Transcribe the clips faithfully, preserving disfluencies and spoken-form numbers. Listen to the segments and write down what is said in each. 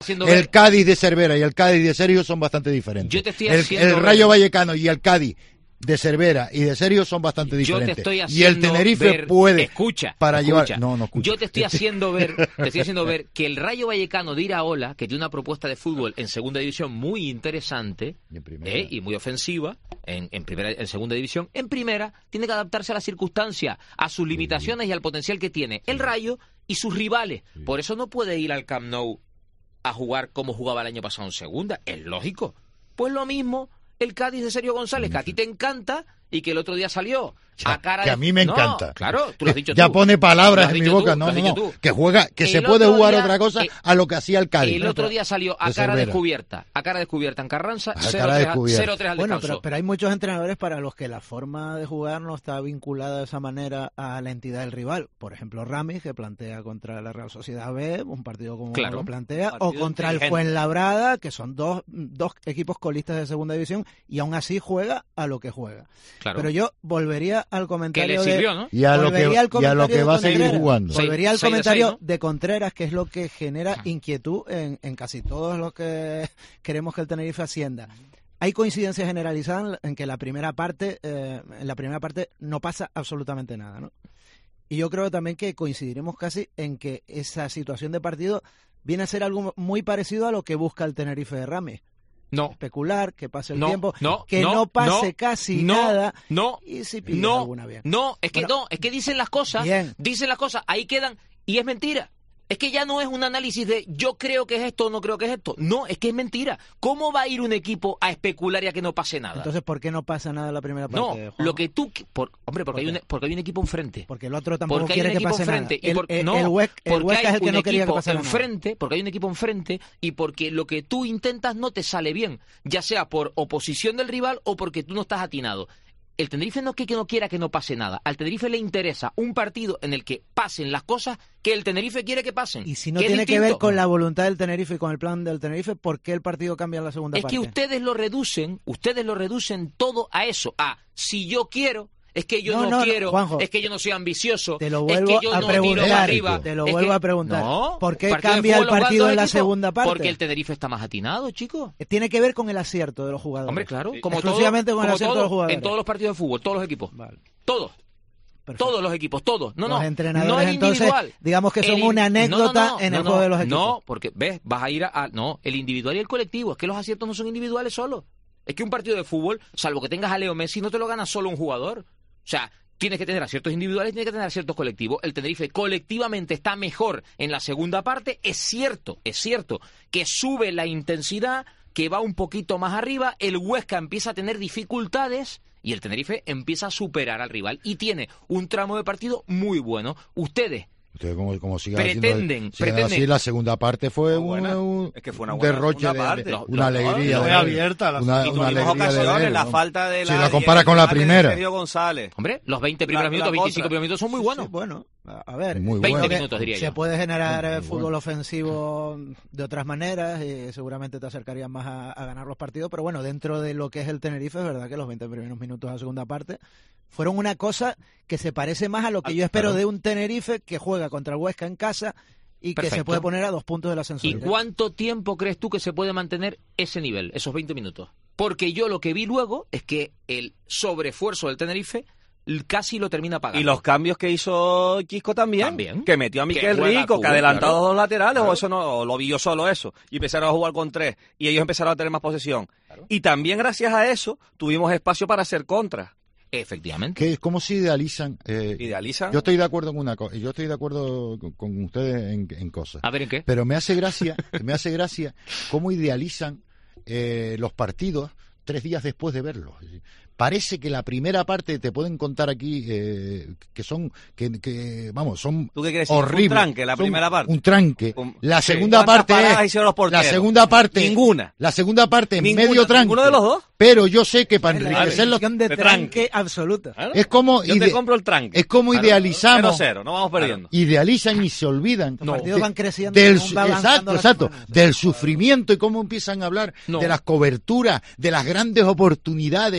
el Cádiz de Cervera y el Cádiz de Sergio son bastante diferentes. Yo te estoy el, haciendo el Rayo Vallecano y el Cádiz de Cervera y de Sergio son bastante diferentes. Yo te estoy y el Tenerife ver, puede escucha, para escucha. llevar no, no escucha. Yo te estoy haciendo ver, te estoy haciendo ver que el Rayo Vallecano de Iraola, que tiene una propuesta de fútbol en segunda división muy interesante y, eh, y muy ofensiva en, en primera, en segunda división, en primera tiene que adaptarse a las circunstancias, a sus limitaciones sí. y al potencial que tiene el Rayo y sus rivales. Sí. Por eso no puede ir al Camp Nou a jugar como jugaba el año pasado en segunda, es lógico. Pues lo mismo el Cádiz de Sergio González, que a ti te encanta y que el otro día salió a cara que de... a mí me no, encanta. Claro, tú lo has dicho ya tú. pone palabras en mi boca, tú, no, no, no. Tú. Que juega, que el se puede jugar día, otra cosa eh, a lo que hacía el Cádiz. El ¿no? otro día salió a de cara Cervera. descubierta, a cara descubierta en Carranza, cero tres al Bueno, descanso. pero, pero hay muchos entrenadores para los que la forma de jugar no está vinculada de esa manera a la entidad del rival. Por ejemplo, Ramis, que plantea contra la Real Sociedad B, un partido como claro. lo plantea, o contra el Fuenlabrada, que son dos, dos equipos colistas de segunda división, y aún así juega a lo que juega. Claro. Pero yo volvería al comentario que le sirvió, de... ¿no? Y a lo que, y a lo que va a seguir jugando. Volvería al seis, comentario seis, ¿no? de Contreras, que es lo que genera inquietud en, en casi todos los que queremos que el Tenerife ascienda. Hay coincidencia generalizada en que la primera parte, eh, en la primera parte no pasa absolutamente nada, ¿no? Y yo creo también que coincidiremos casi en que esa situación de partido viene a ser algo muy parecido a lo que busca el Tenerife de Ramis. No. Especular, que pase el no, tiempo, no, que no, no pase no, casi no, nada. No, y si pide no, alguna bien. no, es que bueno, no, es que dicen las cosas, bien. dicen las cosas, ahí quedan, y es mentira. Es que ya no es un análisis de yo creo que es esto o no creo que es esto. No, es que es mentira. ¿Cómo va a ir un equipo a especular y a que no pase nada? Entonces, ¿por qué no pasa nada en la primera parte? No, Juanjo? lo que tú... Por, hombre, porque, ¿Por hay un, porque hay un equipo enfrente. Porque el otro tampoco porque quiere hay un que equipo pase enfrente. nada. Y por, el, no, el, Huesca, el Huesca es el que no quería que pasara enfrente, nada. Porque hay un equipo enfrente y porque lo que tú intentas no te sale bien. Ya sea por oposición del rival o porque tú no estás atinado. El Tenerife no es que no quiera que no pase nada. Al Tenerife le interesa un partido en el que pasen las cosas que el Tenerife quiere que pasen. Y si no tiene que ver con la voluntad del Tenerife y con el plan del Tenerife, ¿por qué el partido cambia en la segunda es parte? Es que ustedes lo reducen, ustedes lo reducen todo a eso, a si yo quiero... Es que yo no, no, no quiero, Juanjo, es que yo no soy ambicioso, te lo vuelvo es que yo a no preguntar, tiro para arriba. Te lo es vuelvo que, a preguntar. No, ¿Por qué cambia el partido en la segunda parte? Porque el Tenerife está más atinado, chicos. Tiene que ver con el acierto de los jugadores. Hombre, claro. Como exclusivamente todo, con el como acierto todo, de los jugadores. En todos los partidos de fútbol, todos los equipos. Vale. Todos. Perfecto. Todos los equipos, todos. No, los no. entrenadores, no es individual. Entonces, digamos que son el, una anécdota no, no, no, en el no, juego de los equipos. No, porque, ves, vas a ir a, a... No, el individual y el colectivo. Es que los aciertos no son individuales solo. Es que un partido de fútbol, salvo que tengas a Leo Messi, no te lo gana solo un jugador. O sea... Tienes que tener aciertos individuales, tienes que tener aciertos colectivos. El Tenerife colectivamente está mejor en la segunda parte. Es cierto, es cierto que sube la intensidad, que va un poquito más arriba. El Huesca empieza a tener dificultades y el Tenerife empieza a superar al rival. Y tiene un tramo de partido muy bueno. Ustedes... Como, como sigan pretenden, haciendo, pretenden. Así, la segunda parte fue un, un, es que fue una un buena, derroche una de, parte. de, Lo, una lo, alegría. Muy de, abierta. Una, una, una alegría ocasiones, de ver, la ¿no? falta de la... Si la compara con la primera. Sergio González. Hombre, los veinte primeros la, minutos, la veinticinco primeros minutos son muy buenos. Sí, sí, bueno, a ver, muy veinte bueno. minutos diría se yo. puede generar muy, muy fútbol bueno. ofensivo de otras maneras y seguramente te acercarían más a, a ganar los partidos, pero bueno, dentro de lo que es el Tenerife es verdad que los veinte primeros minutos de la segunda parte fueron una cosa que se parece más a lo que yo espero de un Tenerife que juega contra el Huesca en casa y Perfecto. que se puede poner a dos puntos del ascenso. ¿Y directo. cuánto tiempo crees tú que se puede mantener ese nivel, esos veinte minutos? Porque yo lo que vi luego es que el sobreesfuerzo del Tenerife casi lo termina pagando. Y los cambios que hizo Quisco también, ¿También? que metió a Miquel juega Rico, fútbol, que adelantó claro. a los dos laterales, Claro. o eso no, o lo vi yo solo eso, y empezaron a jugar con tres, y ellos empezaron a tener más posesión. Claro. Y también gracias a eso tuvimos espacio para hacer contras. Efectivamente. Que, ¿Cómo se idealizan? Eh, ¿Idealizan? Yo estoy de acuerdo con una cosa, yo estoy de acuerdo con, con ustedes en, en cosas. A ver, ¿en qué? Pero me hace gracia, me hace gracia cómo idealizan eh, los partidos tres días después de verlos. Parece que la primera parte te pueden contar aquí eh, que son que, que vamos son ¿Tú qué quieres decir? horribles. Un tranque, la Son primera parte. Un tranque. Un- La sí. segunda ¿Cuántas parte paradas es, hicieron los porteros? la segunda parte Ninguna. La segunda parte Ninguna. medio tranque. ¿Ninguno de los dos? Pero yo sé que para Es la enriquecer los definición de de tranque tranque. absoluta. ¿Claro? es como Yo ide- te compro el tranque. es como Claro. idealizamos cero cero, no vamos perdiendo. idealizan y se olvidan Los partidos de- van creciendo del según su- va avanzando exacto, la exacto, semana. del sufrimiento y cómo empiezan a hablar No. de las coberturas, de las grandes oportunidades, de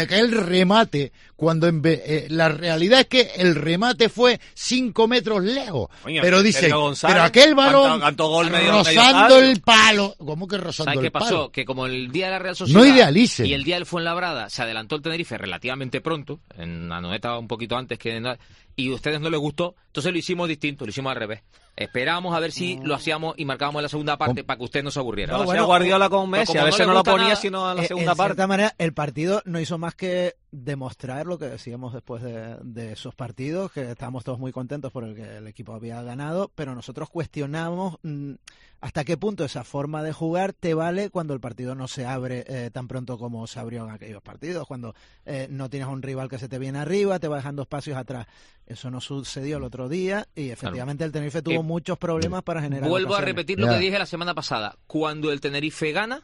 aquel remate, cuando en ve- eh, la realidad es que el remate fue cinco metros lejos. Coño, pero dice, Sergio González, pero aquel balón cantó- cantó gol medio- rozando medio el palo. ¿Cómo que rozando ¿Sabes el qué pasó? palo? Que como el día de la Real Sociedad No idealicen. y el día del Fuenlabrada se adelantó el Tenerife relativamente pronto, en la noeta un poquito antes que en- y a ustedes no les gustó, entonces lo hicimos distinto, lo hicimos al revés. Esperamos a ver si lo hacíamos y marcábamos en la segunda parte para que usted no se aburriera. No, Lo hacía bueno, Guardiola con pero Messi, como a no veces le no, la gusta ponía nada, sino en la Eh, segunda en parte. cierta manera, el partido no hizo más que demostrar lo que decíamos después de, de esos partidos, que estábamos todos muy contentos por el que el equipo había ganado, pero nosotros cuestionamos mm, hasta qué punto esa forma de jugar te vale cuando el partido no se abre eh, tan pronto como se abrió en aquellos partidos, cuando eh, no tienes a un rival que se te viene arriba, te va dejando espacios atrás. Eso no sucedió el otro día y efectivamente el Tenerife tuvo Eh, muchos problemas para generar Vuelvo a ocasiones. repetir lo Ya. que dije la semana pasada. Cuando el Tenerife gana,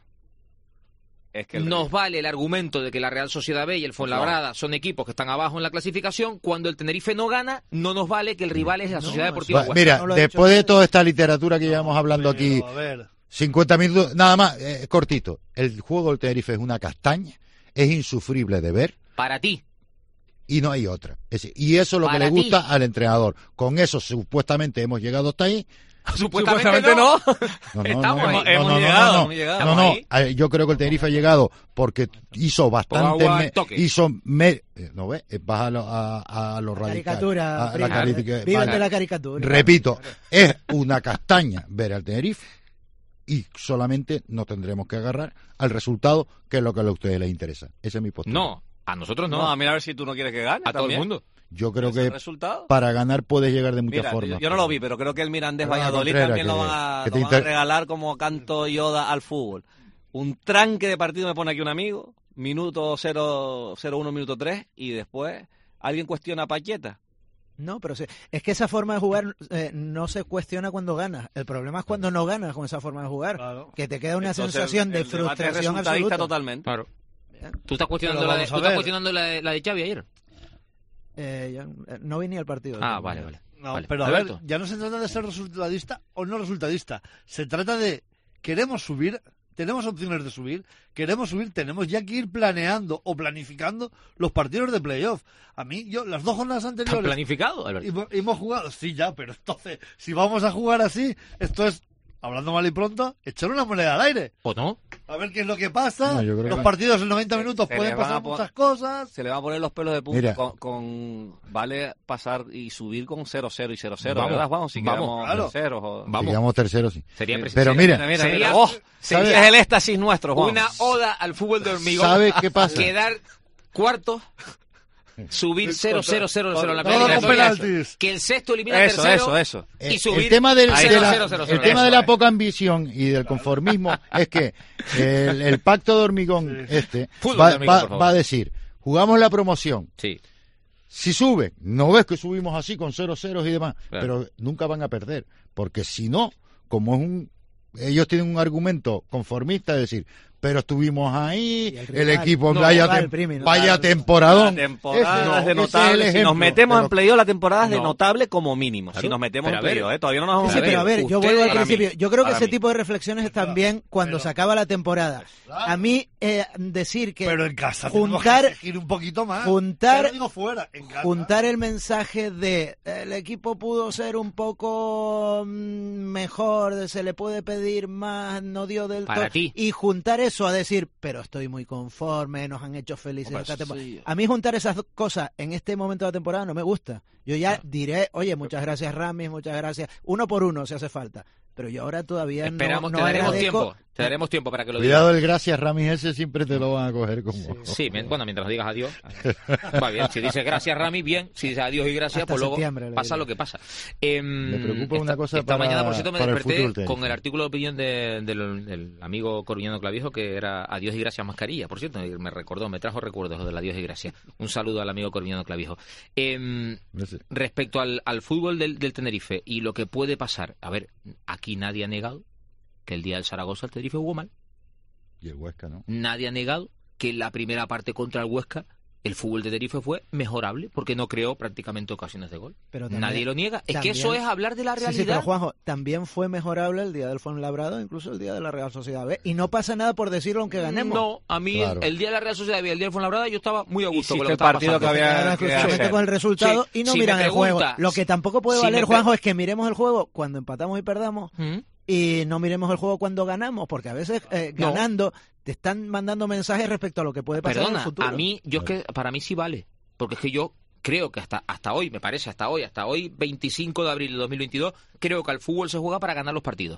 Es que el- nos vale el argumento de que la Real Sociedad B y el Fuenlabrada son equipos que están abajo en la clasificación. Cuando el Tenerife no gana, no nos vale que el rival es la No, Sociedad eso- Deportiva Va, Huesca. mira, no lo he después dicho. de toda esta literatura que llevamos hablando Pero, aquí, a ver, cincuenta minutos, nada más, eh, cortito. El juego del Tenerife es una castaña, es insufrible de ver Para ti. y no hay otra. Es- y eso es lo que Para le gusta ti. al entrenador. Con eso supuestamente hemos llegado hasta ahí. Supuestamente no. No, no, Estamos no, ahí. no, Hemos no, no, llegado, no, hemos llegado. no, Estamos no, eh, yo creo que el Tenerife ha llegado porque hizo bastante, agua me- al toque. hizo, me- eh, ¿no ves? Eh, Vas a lo, a, a lo La radical. caricatura, a la prima, caricatura. vivan Vale. de la caricatura. Repito, es una castaña ver al Tenerife y solamente nos tendremos que agarrar al resultado, que es lo que a ustedes les interesa. Esa es mi postura. No, a nosotros no. No, a mí a ver si tú no quieres que gane. a todo el también. mundo. Yo creo ¿Ese es que el resultado? para ganar puedes llegar de muchas Mira, formas. yo, yo no lo vi, pero creo que el Mirandés Perdona, Valladolid Contreras, también lo que- van, a, que te lo van a inter- regalar como canto Yoda al fútbol. Un tranque de partido me pone aquí un amigo, minuto cero cero uno, minuto tres, y después alguien cuestiona a Pacheta. No, pero sí. Es que esa forma de jugar eh, no se cuestiona cuando ganas. El problema es cuando no ganas con esa forma de jugar. Claro. Que te queda una Entonces, sensación de el debate es frustración resultadista absoluta. totalmente. Claro. ¿Tú estás cuestionando, Pero la de, vamos ¿tú a estás ver. cuestionando la de, la de Xavi ayer? Eh, yo, eh, no vi ni al partido. Ah, vale, vale. No, Vale. pero a Alberto. ver, ya no se trata de ser resultadista o no resultadista. Se trata de, queremos subir, tenemos opciones de subir, queremos subir, tenemos ya que ir planeando o planificando los partidos de playoff. A mí, yo, las dos jornadas ¿Están anteriores planificados, Alberto? hemos, hemos jugado, sí, ya, pero entonces, si vamos a jugar así, esto es, hablando mal y pronto, echar una moneda al aire. ¿O no? A ver qué es lo que pasa. No, yo creo los que- partidos en noventa minutos se pueden le van pasar a pon- muchas cosas. Se le van a poner los pelos de punta Mira. con, con- vale pasar y subir con cero cero y cero cero, Vamos, ¿verdad, Juan? Si vamos, quedamos claro. terceros o- Vamos. Si quedamos terceros, sí. Sería Sí. preciso. Pero mira, Mira, mira, Sería- mira. Oh, sería- ese es el éxtasis nuestro, Juan. Una oda al fútbol de hormigón. ¿Sabes qué pasa? Quedar cuarto, subir cero cero cero cero en la Todo con clasificatoria, penaltis. que el sexto elimina al Eso, tercero eso, eso. y Eh, subir el tema del, Ahí de está. la, cero cero cero. el tema Eso de la es. poca ambición y del conformismo es que el, el pacto de hormigón este Fútbol va, de hormigón, va- por favor. va a decir, jugamos la promoción, Sí. si suben, no ves que subimos así con cero ceros y demás, Claro. pero nunca van a perder, porque si no, como es un, ellos tienen un argumento conformista de decir, pero estuvimos ahí, Y el el, rival, equipo no, vaya, rival, tem- primi, ¿no? vaya Claro. temporadón. La temporada Ese- es de ese el notable. Si nos ejemplo. metemos Pero- en playoff, la temporada es de No. notable como mínimo. Claro. Si nos metemos Pero en a ver. playoff, ¿eh? Todavía no nos vamos Sí, a sí, pero a ver, yo ustedes- vuelvo al para mí, principio. Yo creo que para ese mí. tipo de reflexiones están bien cuando se acaba la temporada. A mí, eh, decir que Pero en casa tenemos juntar, que exigir un poquito más. juntar- Ya no digo fuera, en casa. juntar el mensaje de el equipo pudo ser un poco mm, mejor, de se le puede pedir más, no dio del Para todo, ti. y juntar eso a decir, pero estoy muy conforme, nos han hecho felices Hombre, esta temporada. sí. A mí juntar esas dos cosas en este momento de la temporada no me gusta. Yo ya diré, oye, muchas gracias Ramis, muchas gracias, uno por uno si hace falta. Pero yo ahora todavía no, Esperamos, no te daremos agradezco- tiempo. Te daremos tiempo para que lo digas. Cuidado el gracias Ramis ese siempre te lo van a coger como Sí, men- bueno, mientras digas adiós. Va bien. Si dices gracias, Rami, bien. Si dices adiós y gracias, Hasta pues luego septiembre, le pasa diré. lo que pasa. Em, Me preocupa una esta- cosa Esta para- mañana, por cierto, me para el desperté futuro del con Tenerife. el artículo de opinión de- del, del amigo Coruñano Clavijo, que era adiós y gracias mascarilla. Por cierto, me recordó, me trajo recuerdos lo del adiós y gracias. Un saludo al amigo Coruñano Clavijo. Em, No sé. respecto al, al fútbol del, del Tenerife y lo que puede pasar, a ver, aquí nadie ha negado que el día del Zaragoza el Tenerife jugó mal. Y el Huesca, ¿no? Nadie ha negado que la primera parte contra el Huesca el fútbol de Tenerife fue mejorable porque no creó prácticamente ocasiones de gol. Pero también, Nadie lo niega. Es también, que eso es hablar de la realidad. Sí, sí, pero Juanjo, también fue mejorable el día del Fuenlabrada, incluso el día de la Real Sociedad B. Y no pasa nada por decirlo aunque ganemos. No, a mí Claro. el, el día de la Real Sociedad B y el día del Fuenlabrada yo estaba muy a gusto Hiciste con lo que el estaba partido pasando. que había- Ahora que solamente hacer. con el resultado Sí, y no si me miran el juego. preguntas- Lo que tampoco puede si valer, me pre- Juanjo, es que miremos el juego cuando empatamos y perdamos ¿Mm? y no miremos el juego cuando ganamos, porque a veces eh, No. ganando te están mandando mensajes respecto a lo que puede pasar en el Perdona, futuro. a mí, yo es que para mí sí vale. Porque es que yo creo que hasta, hasta hoy, me parece, hasta hoy, hasta hoy, veinticinco de abril de dos mil veintidós, creo que al fútbol se juega para ganar los partidos.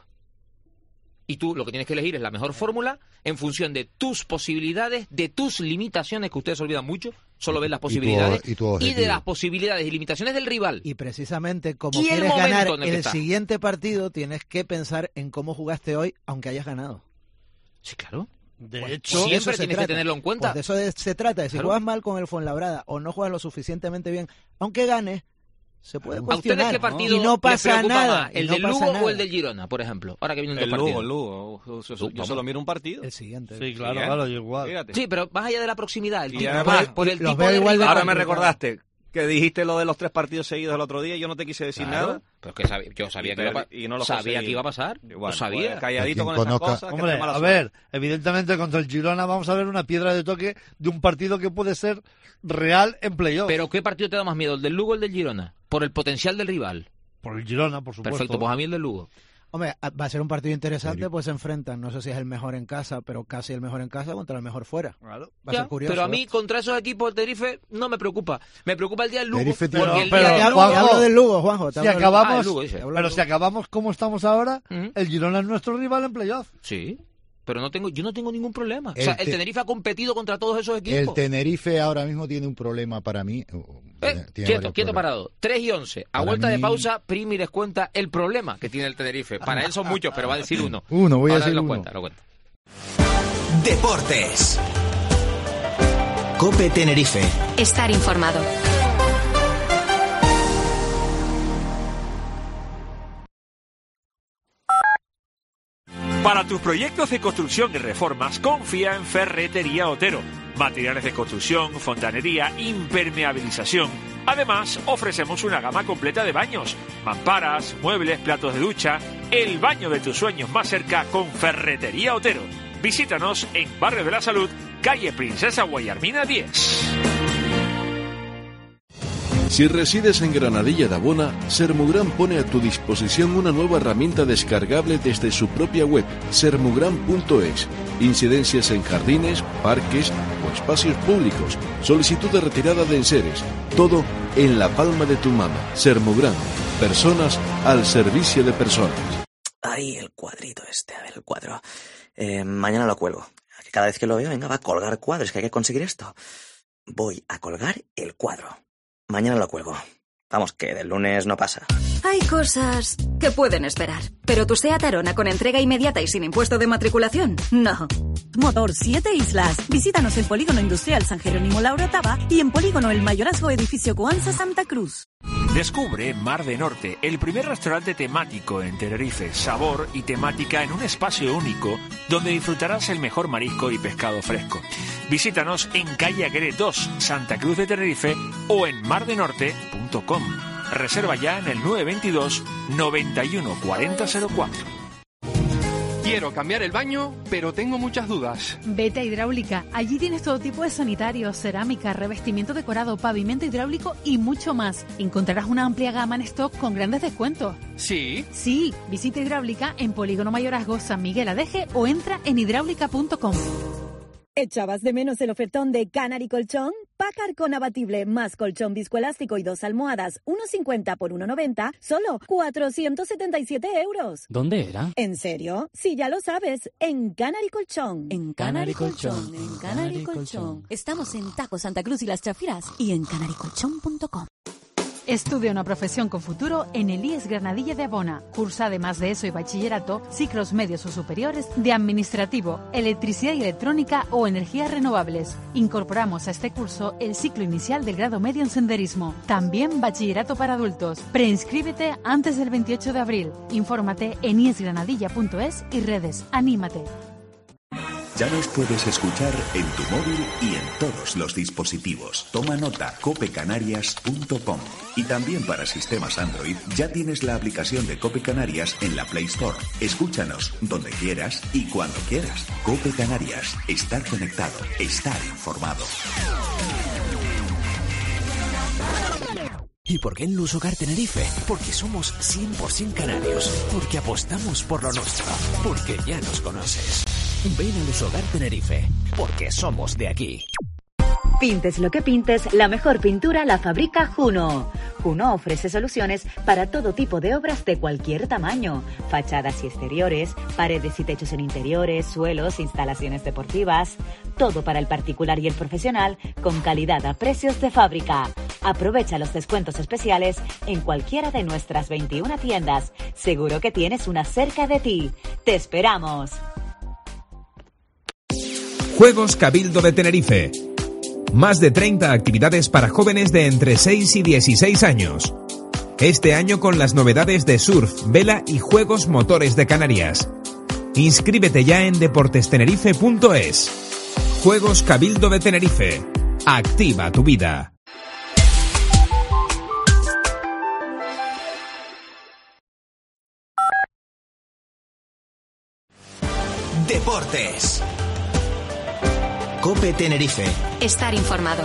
Y tú lo que tienes que elegir es la mejor fórmula en función de tus posibilidades, de tus limitaciones, que ustedes se olvidan mucho, solo ven las Y tu- posibilidades, y tu y, objetivo. de las posibilidades y limitaciones del rival. Y precisamente como Y el quieres momento ganar en el el, que está. siguiente partido, tienes que pensar en cómo jugaste hoy, aunque hayas ganado. Sí, claro. De Pues, hecho, de siempre eso se tienes que trata. tenerlo en cuenta. Pues de eso de- se trata, de si Claro. juegas mal con el Fuenlabrada o no juegas lo suficientemente bien, aunque ganes, se puede ¿A ustedes cuestionar. qué partido y no les pasa preocupa nada. más? y ¿El no del pasa Lugo nada. o el del Girona, por ejemplo? Ahora que vienen El dos Lugo, partidos. el Lugo. Yo, yo- yo Vamos. solo miro un partido. El siguiente. sí, claro, Sí, ¿eh? claro, yo igual. Fíjate. Sí, pero más allá de la proximidad, el Y tipo, además, por el los tipo veo de igual de rival. Ahora me complicado. recordaste que dijiste lo de los tres partidos seguidos el otro día y yo no te quise decir Claro, nada. pero es que sabía- yo sabía, Y que, iba a, pa- per- y no lo sabía conseguí. que iba a pasar. Y Lo bueno, sabía. pues, calladito Quien con esas conozca- cosas. que Hombre, te mala a suerte. ver, evidentemente contra el Girona vamos a ver una piedra de toque de un partido que puede ser real en playoff. Pero ¿qué partido te da más miedo, el del Lugo o el del Girona? Por el potencial del rival. Por el Girona, por supuesto. Perfecto, pues a mí el del Lugo. Hombre, a- va a ser un partido interesante, Serio. pues se enfrentan. No sé si es el mejor en casa, pero casi el mejor en casa contra el mejor fuera. Claro. Va a Ya, ser curioso. pero a ¿eh? mí contra esos equipos de Tenerife no me preocupa. Me preocupa el día del Lugo. Tenerife Porque tiene- el pero- día Te del hablo, Lugo... te hablo del Lugo, Juanjo. te Si hablo del- acabamos, Ah, el Lugo, dice. te hablo pero del si Lugo. acabamos como estamos ahora, Ujú. el Girona es nuestro rival en playoff. Sí, pero no tengo, yo no tengo ningún problema. O El sea, el te- Tenerife ha competido contra todos esos El equipos. Tenerife ahora mismo tiene un problema para mí. Eh, Tiene- tiene quieto, varios quieto problemas. parado. tres y once. A Para vuelta de mí- pausa, Primi les cuenta el problema que tiene el Tenerife. Para él son muchos, pero va a decir uno. Uno, voy a Ahora decir lo uno. cuenta, lo cuenta. Deportes. Cope Tenerife. Estar informado. Para tus proyectos de construcción y reformas, confía en Ferretería Otero. Materiales de construcción, fontanería, impermeabilización. Además, ofrecemos una gama completa de baños, mamparas, muebles, platos de ducha. El baño de tus sueños más cerca con Ferretería Otero. Visítanos en Barrio de la Salud, calle Princesa Guayarmina diez. Si resides en Granadilla de Abona, Sermugran pone a tu disposición una nueva herramienta descargable desde su propia web, sermugran punto es. Incidencias en jardines, parques o espacios públicos. Solicitud de retirada de enseres. Todo en la palma de tu mano. Sermugran. Personas al servicio de personas. Ahí el cuadrito este, a ver el cuadro. Eh, mañana lo cuelgo. Que cada vez que lo veo, venga, va a colgar cuadros, que hay que conseguir esto. Voy a colgar el cuadro. Mañana lo cuelgo. Vamos, que del lunes no pasa. Hay cosas que pueden esperar. Pero tu SEAT Arona con entrega inmediata y sin impuesto de matriculación, no. Motor Siete Islas. Visítanos en Polígono Industrial San Jerónimo La Orotava y en Polígono El Mayorazgo Edificio Coanza Santa Cruz. Descubre Mar de Norte, el primer restaurante temático en Tenerife. Sabor y temática en un espacio único donde disfrutarás el mejor marisco y pescado fresco. Visítanos en calle Aguirre dos, Santa Cruz de Tenerife o en mar de norte punto com. Reserva ya en el nueve dos dos, noventa y uno cuarenta cero cuatro. Quiero cambiar el baño, pero tengo muchas dudas. Vete a Hidráulica. Allí tienes todo tipo de sanitarios, cerámica, revestimiento decorado, pavimento hidráulico y mucho más. Encontrarás una amplia gama en stock con grandes descuentos. ¿Sí? Sí, visita Hidráulica en Polígono Mayorazgo San Miguel Adeje o entra en hidráulica punto com. ¿Echabas de menos el ofertón de Canary Colchón? Packard con abatible más colchón viscoelástico y dos almohadas, uno cincuenta por uno noventa, solo cuatrocientos setenta y siete euros. ¿Dónde era? ¿En serio? Si ya lo sabes, en Canary Colchón. En Canary Colchón, en Canary Colchón. Estamos en Taco Santa Cruz y Las Chafiras y en canary colchón punto com. Estudia una profesión con futuro en el I E S Granadilla de Abona. Cursa además de eso y bachillerato, ciclos medios o superiores de administrativo, electricidad y electrónica o energías renovables. Incorporamos a este curso el ciclo inicial del grado medio en senderismo. También bachillerato para adultos. Preinscríbete antes del veintiocho de abril. Infórmate en i e s granadilla punto es y redes. ¡Anímate! Ya nos puedes escuchar en tu móvil y en todos los dispositivos. Toma nota, cope canarias punto com. Y también para sistemas Android ya tienes la aplicación de Cope Canarias en la Play Store. Escúchanos donde quieras y cuando quieras. Cope Canarias. Estar conectado. Estar informado. ¿Y por qué en Lusogar Tenerife? Porque somos cien por ciento canarios, porque apostamos por lo nuestro, porque ya nos conoces. Ven a Lusogar Tenerife, porque somos de aquí. Pintes lo que pintes, la mejor pintura la fabrica Juno. Juno ofrece soluciones para todo tipo de obras de cualquier tamaño. Fachadas y exteriores, paredes y techos en interiores, suelos, instalaciones deportivas. Todo para el particular y el profesional, con calidad a precios de fábrica. Aprovecha los descuentos especiales en cualquiera de nuestras veintiuna tiendas. Seguro que tienes una cerca de ti. ¡Te esperamos! Juegos Cabildo de Tenerife. Más de treinta actividades para jóvenes de entre seis y dieciséis años. Este año con las novedades de surf, vela y juegos motores de Canarias. Inscríbete ya en deportes tenerife punto es. Juegos Cabildo de Tenerife. Activa tu vida. Deportes. Cope Tenerife. Estar informado.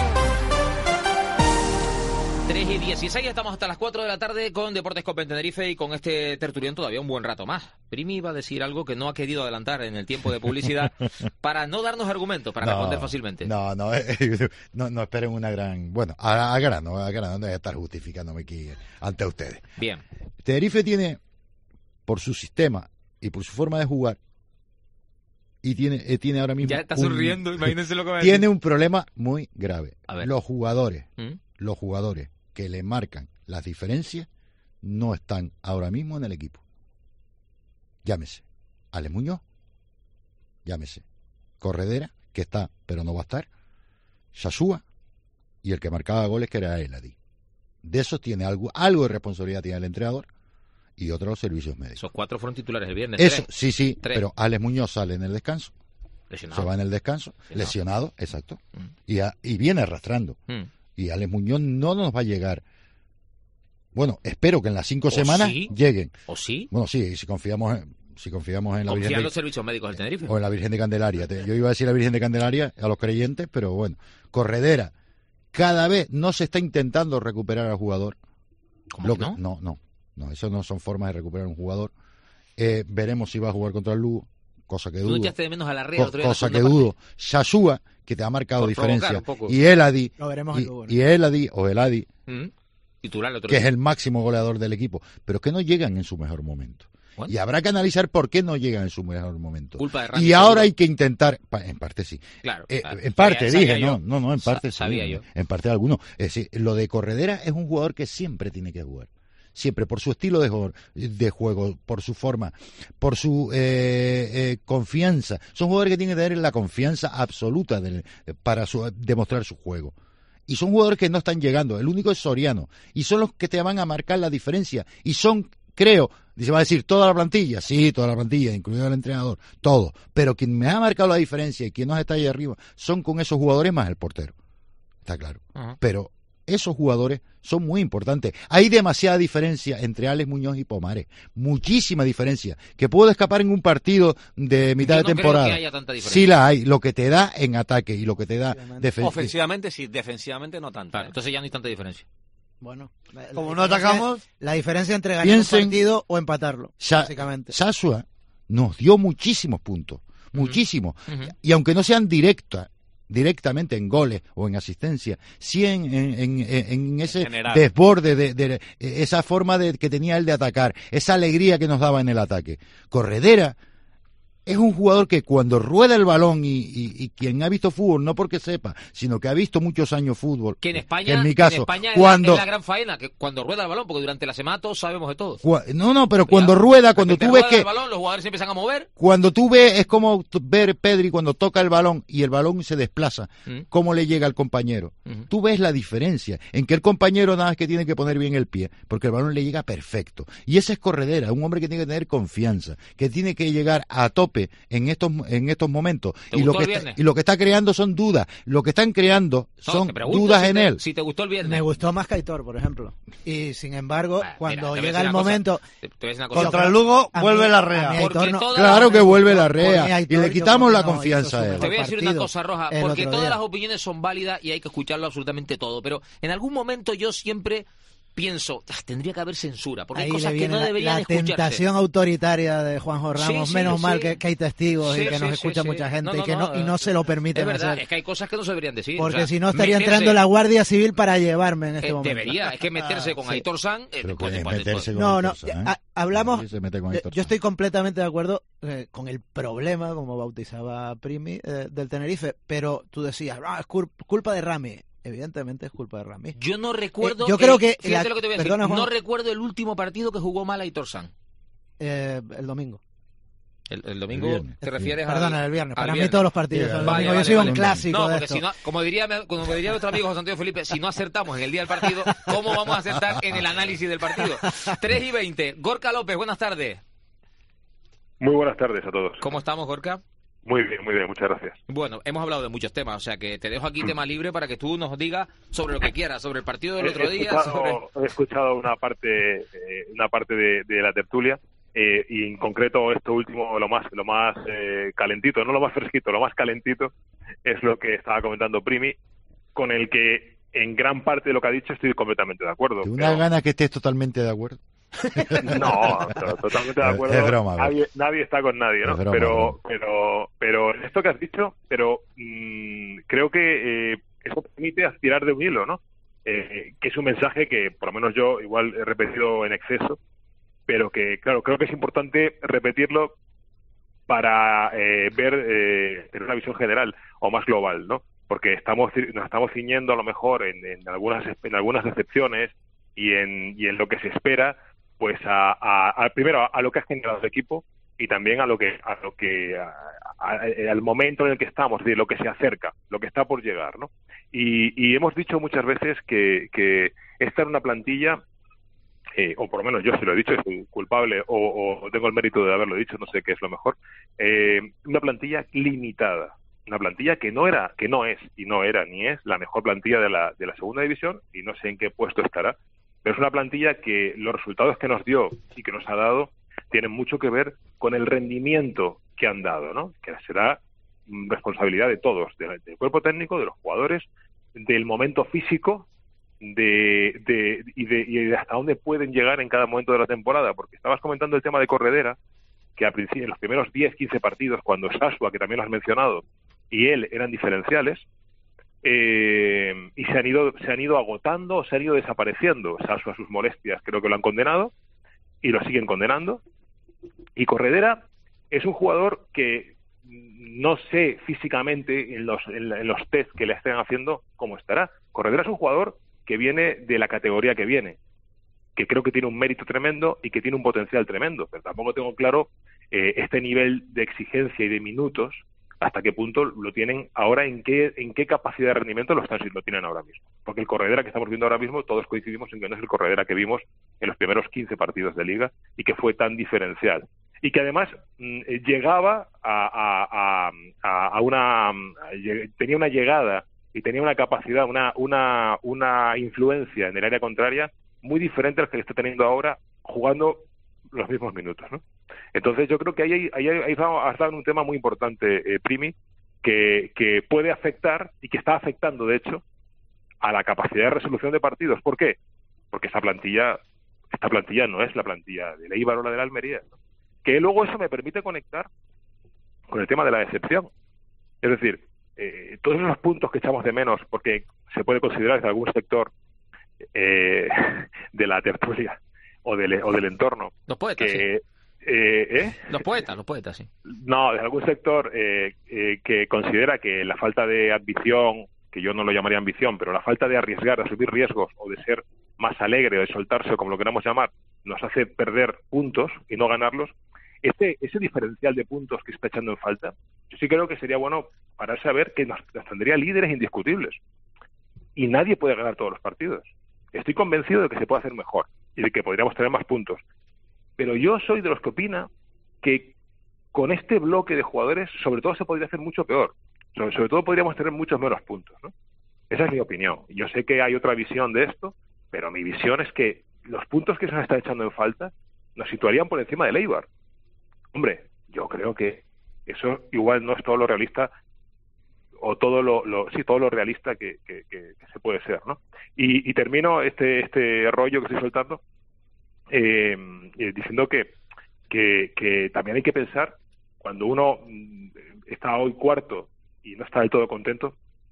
tres y dieciséis, estamos hasta las cuatro de la tarde con Deportes Cope en Tenerife y con este tertulión todavía un buen rato más. Primi iba a decir algo que no ha querido adelantar en el tiempo de publicidad para no darnos argumentos, para no, responder fácilmente. No, no, eh, no, no esperen una gran... Bueno, a, a grano, a grano, no voy a estar justificándome aquí ante ustedes. Bien. Tenerife tiene, por su sistema y por su forma de jugar, y tiene, eh, tiene ahora mismo... Ya está un, sonriendo, imagínense lo que va a Tiene decir. un problema muy grave. A ver. Los jugadores, ¿Mm? los jugadores que le marcan las diferencias no están ahora mismo en el equipo. Llámese Ale Muñoz, llámese Corredera, que está pero no va a estar, Shashua y el que marcaba goles, que era Eladi. De esos tiene algo, algo de responsabilidad tiene el entrenador y otros servicios médicos. Esos cuatro fueron titulares el viernes. Eso, tres. sí, sí, Tres. pero Alex Muñoz sale en el descanso. Lesionado. Se va en el descanso, Lesionado, lesionado exacto, mm. y, a, y viene arrastrando. Mm. Y Alex Muñoz no nos va a llegar. Bueno, espero que en las cinco ¿O semanas sí? lleguen. ¿O sí? Bueno, sí, si confiamos en, si confiamos en la Virgen Confía en de, los servicios médicos del Tenerife. o en la Virgen de Candelaria. Te- Yo iba a decir la Virgen de Candelaria a los creyentes, pero bueno. Corredera, cada vez no se está intentando recuperar al jugador. ¿Cómo Lo que no? No, no, no, eso no son formas de recuperar a un jugador. Eh, veremos si va a jugar contra el Lugo, cosa que Tú dudo. echaste de menos a la red Co- el otro día en la cosa que segunda dudo. Shashua, que te ha marcado Por provocar diferencia, un poco. y Eladi, Lo veremos en y, Lugo, ¿no? y Eladi o Eladi, parte. Mm. Titular el otro que es día. el máximo goleador del equipo, pero es que no llegan en su mejor momento. Bueno. Y habrá que analizar por qué no llegan en su mejor momento. Culpa de Randy, Y ahora seguro. hay que intentar, pa- en parte sí, Claro, Eh, claro. en parte Sabía- dije, sabía no, yo. no, no, en Sa- parte sí, sabía yo. en parte alguno. Es decir, lo de Corredera es un jugador que siempre tiene que jugar. Siempre, por su estilo de juego, de juego por su forma, por su eh, eh, confianza. Son jugadores que tienen que tener la confianza absoluta del- para su- demostrar su juego. Y son jugadores que no están llegando. El único es Soriano. Y son los que te van a marcar la diferencia. Y son, creo, se va a decir, toda la plantilla. Sí, toda la plantilla, incluido el entrenador. Todo. Pero quien me ha marcado la diferencia y quien nos está ahí arriba son con esos jugadores más el portero. Está claro. Ajá. Pero esos jugadores son muy importantes. Hay demasiada diferencia entre Alex Muñoz y Pomares. Muchísima diferencia. Que puedo escapar en un partido de mitad Yo de no creo temporada. que haya tanta diferencia. Sí la hay. Lo que te da en ataque y lo que te da defensa. Ofensivamente sí, defensivamente no tanto. Claro, ¿eh? entonces ya no hay tanta diferencia. Bueno, la- la Como no diferencia- atacamos, La diferencia entre ganar Piensen- un partido o empatarlo, Sha- básicamente. Shashua nos dio muchísimos puntos. Muchísimos. Ujú. Y aunque no sean directas, directamente en goles o en asistencia, sí en, en, en- en ese general. desborde, de, de- esa forma de, que tenía él de atacar, esa alegría que nos daba en el ataque. Corredera es un jugador que cuando rueda el balón y, y- y quien ha visto fútbol, no porque sepa, sino que ha visto muchos años fútbol, Que en España, que en mi que en caso, España es, cuando... la, es la gran faena, que cuando rueda el balón, porque durante la semana todos sabemos de todo. cua- No, no, pero cuando rueda, cuando tú ves que... el balón, los jugadores se empiezan a mover. Cuando tú ves, es como t- ver Pedri cuando toca el balón y el balón se desplaza, Mm. cómo le llega al compañero. Ujú. Tú ves la diferencia en que el compañero nada más que tiene que poner bien el pie, porque el balón le llega perfecto. Y ese es Corredera, un hombre que tiene que tener confianza, que tiene que llegar a tope Tenerife en estos en estos momentos ¿Te y lo gustó que el está, viernes? y lo que está creando son dudas, lo que están creando No, son te pregunto dudas si en te- él. Si te gustó el viernes. Me gustó más Kaitor, por ejemplo. Y sin embargo, Ah, cuando mira, te voy a llega decir el una cosa. momento... Te- te voy a decir una cosa. Contra el Lugo A mí- vuelve la a mí Rea. Aitor Porque no- todas Claro las- que vuelve la Por mí, rea y Aitor, le yo quitamos creo la que no, confianza hizo a su él. mejor Te voy a decir una partido cosa, Roja, el porque otro todas día. las opiniones son válidas y hay que escucharlo absolutamente todo, pero en algún momento yo siempre pienso, "Ah, tendría que haber censura, porque Ahí hay cosas le que viene no la- deberían la escucharse". tentación autoritaria de Juanjo Ramos. Sí, sí, Menos sí. mal que, que hay testigos Sí, y que sí, nos sí, escucha sí. mucha gente No, no, y que no, no, y no se lo permiten Es verdad, hacer. es que hay cosas que no se deberían decir. Porque o sea, si no estaría meterse- entrando la Guardia Civil para llevarme en este eh, momento. Debería, es que meterse con sí. Aitor San... eh, Pero pues, puede pues, meterse con No, no, Aitor San, ¿eh? a- hablamos... Sí, se mete con eh, Aitor Yo San. estoy completamente de acuerdo eh, con el problema, como bautizaba Primi, eh, del Tenerife, pero tú decías, "Ah, es cul- culpa de Rami". Evidentemente es culpa de Rami. Yo no recuerdo... Eh, yo creo el- que Fíjate la- lo que te voy a perdona, decir. Juan. No recuerdo el último partido que jugó mal Aitor San. Eh, el domingo. El, el domingo, El viernes. ¿te refieres al- Perdona, el viernes. al Para mí viernes? todos los partidos Sí, son el vale, domingo. vale, Yo soy vale. un clásico No, de porque esto. si no, como diría, como diría nuestro amigo José Antonio Felipe, si no acertamos en el día del partido, ¿cómo vamos a acertar en el análisis del partido? tres y veinte. Gorka López, buenas tardes. Muy buenas tardes a todos. ¿Cómo estamos, Gorka? Muy bien, muy bien, muchas gracias. Bueno, hemos hablado de muchos temas, o sea que te dejo aquí tema libre para que tú nos digas sobre lo que quieras, sobre el partido del otro he, día. escuchado, sobre- he escuchado una parte, eh, una parte de, de la tertulia eh, y en concreto esto último, lo más, lo más eh, calentito, no lo más fresquito, lo más calentito es lo que estaba comentando Primi, con el que en gran parte de lo que ha dicho estoy completamente de acuerdo. ¿Te una pero- gana que estés totalmente de acuerdo? No, to- totalmente de acuerdo. Es broma, nadie, nadie está con nadie, ¿no? Es broma, pero, broma. pero, pero en esto que has dicho, pero mm, creo que eh, eso permite aspirar de un hilo, ¿no? Eh, que es un mensaje que, por lo menos yo, igual he repetido en exceso, pero que, claro, creo que es importante repetirlo para eh, ver, eh, tener una visión general o más global, ¿no? Porque estamos nos estamos ciñendo a lo mejor en, en algunas en algunas excepciones y en y en lo que se espera, pues a, a, a primero a, a lo que ha generado el equipo y también a lo que a lo que a, a, al momento en el que estamos, de lo que se acerca, lo que está por llegar, ¿no? Y, y hemos dicho muchas veces que, que esta era una plantilla, eh, o por lo menos yo se lo he dicho, soy culpable o, o tengo el mérito de haberlo dicho, no sé qué es lo mejor, eh, una plantilla limitada, una plantilla que no era, que no es y no era ni es la mejor plantilla de la de la segunda división y no sé en qué puesto estará, pero es una plantilla que los resultados que nos dio y que nos ha dado tienen mucho que ver con el rendimiento que han dado, ¿no? Que será mm, responsabilidad de todos, de- del cuerpo técnico, de los jugadores, del momento físico, de, de, y, de, y de hasta dónde pueden llegar en cada momento de la temporada, porque estabas comentando el tema de Corredera, que al principio, en los primeros diez, quince partidos, cuando Sasua, que también lo has mencionado, y él eran diferenciales, eh, y se han ido se han ido agotando o se han ido desapareciendo. Sasua, sus molestias, creo que lo han condenado y lo siguen condenando. Y Corredera es un jugador que no sé físicamente en los en, la- en los test que le estén haciendo cómo estará. Corredera es un jugador que viene de la categoría que viene, que creo que tiene un mérito tremendo y que tiene un potencial tremendo, pero tampoco tengo claro eh, este nivel de exigencia y de minutos hasta qué punto lo tienen ahora, en qué en qué capacidad de rendimiento lo están lo tienen ahora mismo, porque el Corredera que estamos viendo ahora mismo todos coincidimos en que no es el Corredera que vimos en los primeros quince partidos de liga y que fue tan diferencial y que además mm, eh, llegaba a, a, a, a una a- lleg- tenía una llegada y tenía una capacidad, una una una influencia en el área contraria muy diferente al que está teniendo ahora jugando los mismos minutos, ¿no? Entonces yo creo que ahí, hay, ahí, hay- ahí has dado un tema muy importante, eh, Primi, que, que puede afectar y que está afectando, de hecho, a la capacidad de resolución de partidos. ¿Por qué? Porque esa plantilla, esta plantilla no es la plantilla del Eibar o la de la Almería, ¿no? Que luego eso me permite conectar con el tema de la decepción. Es decir, eh, todos esos puntos que echamos de menos, porque se puede considerar que algún sector eh, de la tertulia o del, o del entorno Los poetas, que, eh, ¿eh? Los poetas, los poetas, sí. No, de algún sector eh, eh, que considera que la falta de ambición, que yo no lo llamaría ambición, pero la falta de arriesgar, de asumir riesgos o de ser más alegre o de soltarse, o como lo queramos llamar, nos hace perder puntos y no ganarlos. Este, ese diferencial de puntos que está echando en falta, yo sí creo que sería bueno para saber que nos, nos tendría líderes indiscutibles. Y nadie puede ganar todos los partidos. Estoy convencido de que se puede hacer mejor y de que podríamos tener más puntos. Pero yo soy de los que opina que con este bloque de jugadores, sobre todo se podría hacer mucho peor. Sobre, sobre todo podríamos tener muchos menos puntos, ¿no? Esa es mi opinión. Yo sé que hay otra visión de esto, pero mi visión es que los puntos que se nos están echando en falta nos situarían por encima del Eibar. Hombre, yo creo que eso igual no es todo lo realista, o todo lo, lo sí, todo lo realista que, que, que, que se puede ser, ¿no? Y, y termino este este rollo que estoy soltando eh, eh, diciendo que, que, que también hay que pensar, cuando uno está hoy cuarto y no está del todo contento,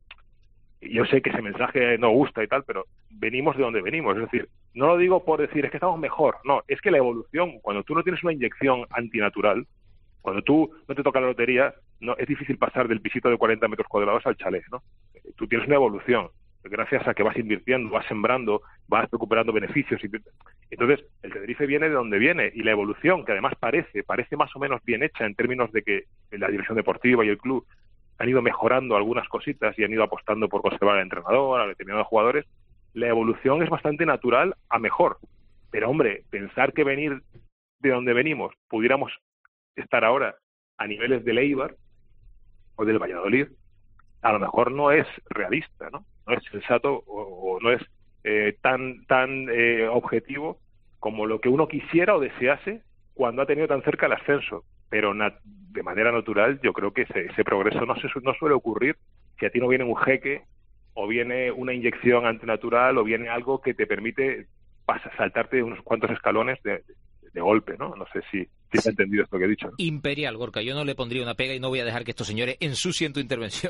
yo sé que ese mensaje no gusta y tal, pero venimos de donde venimos. Es decir, no lo digo por decir es que estamos mejor, no, es que la evolución, cuando tú no tienes una inyección antinatural, cuando tú no te toca la lotería, no es difícil pasar del pisito de cuarenta metros cuadrados al chalet, ¿no? Tú tienes una evolución, gracias a que vas invirtiendo, vas sembrando, vas recuperando beneficios. Y... Entonces, el Tenerife viene de donde viene, y la evolución, que además parece, parece más o menos bien hecha en términos de que la dirección deportiva y el club han ido mejorando algunas cositas y han ido apostando por conservar al entrenador, a determinados jugadores, la evolución es bastante natural a mejor. Pero, hombre, pensar que venir de donde venimos pudiéramos estar ahora a niveles del Eibar o del Valladolid, a lo mejor no es realista, ¿no? No es sensato o, o no es eh, tan tan eh, objetivo como lo que uno quisiera o desease cuando ha tenido tan cerca el ascenso. Pero nat- de manera natural yo creo que ese, ese progreso no, se, no suele ocurrir si a ti no viene un jeque o viene una inyección antinatural o viene algo que te permite pasar, saltarte unos cuantos escalones de, de, de golpe, ¿no? No sé si, si se ha entendido esto que he dicho, ¿no? Imperial, Gorka. Yo no le pondría una pega y no voy a dejar que estos señores ensucien tu intervención.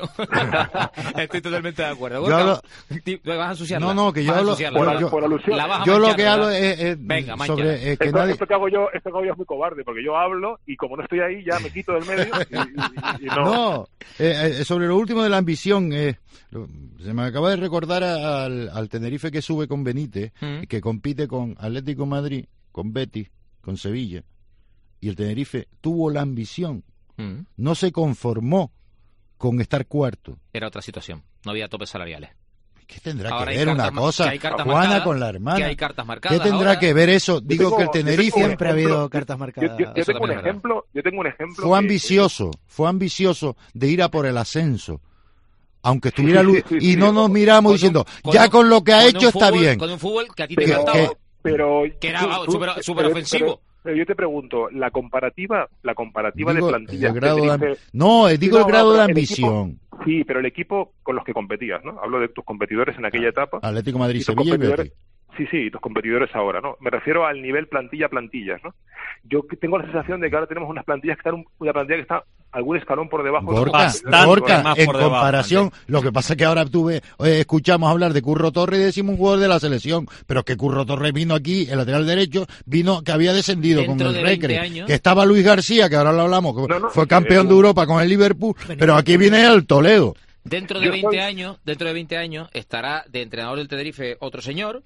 Estoy totalmente de acuerdo. Gorka, hablo... ¿vas a ensuciarla? No, no, que yo hablo... Por, yo, por alusión. La vas a yo manchar, lo que ¿verdad? hablo es, es Venga, sobre... Eh, que esto, nadie... esto que hago yo esto que hago yo es muy cobarde, porque yo hablo y como no estoy ahí ya me quito del medio y, y, y no... No, eh, eh, sobre lo último de la ambición, eh, lo, se me acaba de recordar a, al, al Tenerife que sube con Benítez, mm. que compite con Atlético de Madrid, con Betis, con Sevilla, y el Tenerife tuvo la ambición, mm. no se conformó con estar cuarto. Era otra situación, no había topes salariales. ¿Qué tendrá ahora que ver una cosa, que Juana marcadas, con la hermana? Que hay cartas marcadas. ¿Qué tendrá ahora? que ver eso? Digo tengo, que el Tenerife... Siempre ha habido cartas marcadas. Yo, yo, yo tengo un ejemplo, yo tengo un ejemplo... Fue que, ambicioso, que... fue ambicioso de ir a por el ascenso. Aunque estuviera luz, sí, sí, sí, y no nos miramos diciendo, con ya un, con lo que ha hecho fútbol, está bien. Con un fútbol que a ti te que, encantaba. que, pero que era tú, súper tú, super ofensivo. Pero, pero yo te pregunto, la comparativa, la comparativa digo, de plantilla. El grado Tenerife, de, no, digo no, el grado no, de el ambición. Equipo, sí, pero el equipo con los que competías, ¿no? Hablo de tus competidores en aquella etapa. Atlético Madrid, Sevilla y Betis. Sí, sí, tus competidores ahora, ¿no? Me refiero al nivel plantilla-plantillas, ¿no? Yo tengo la sensación de que ahora tenemos unas plantillas que están, una plantilla que está algún escalón por debajo. Gorka, de Gorka, más en por debajo, comparación, Andrés. lo que pasa es que ahora tuve, eh, escuchamos hablar de Curro Torres y decimos un jugador de la selección, pero es que Curro Torres vino aquí, el lateral derecho, vino que había descendido Dentro con el de veinte Recre, años... que estaba Luis García, que ahora lo hablamos, no, no, fue campeón eh, de Europa con el Liverpool, pero aquí viene el Toledo. Dentro de veinte años, dentro de veinte años estará de entrenador del Tenerife otro señor.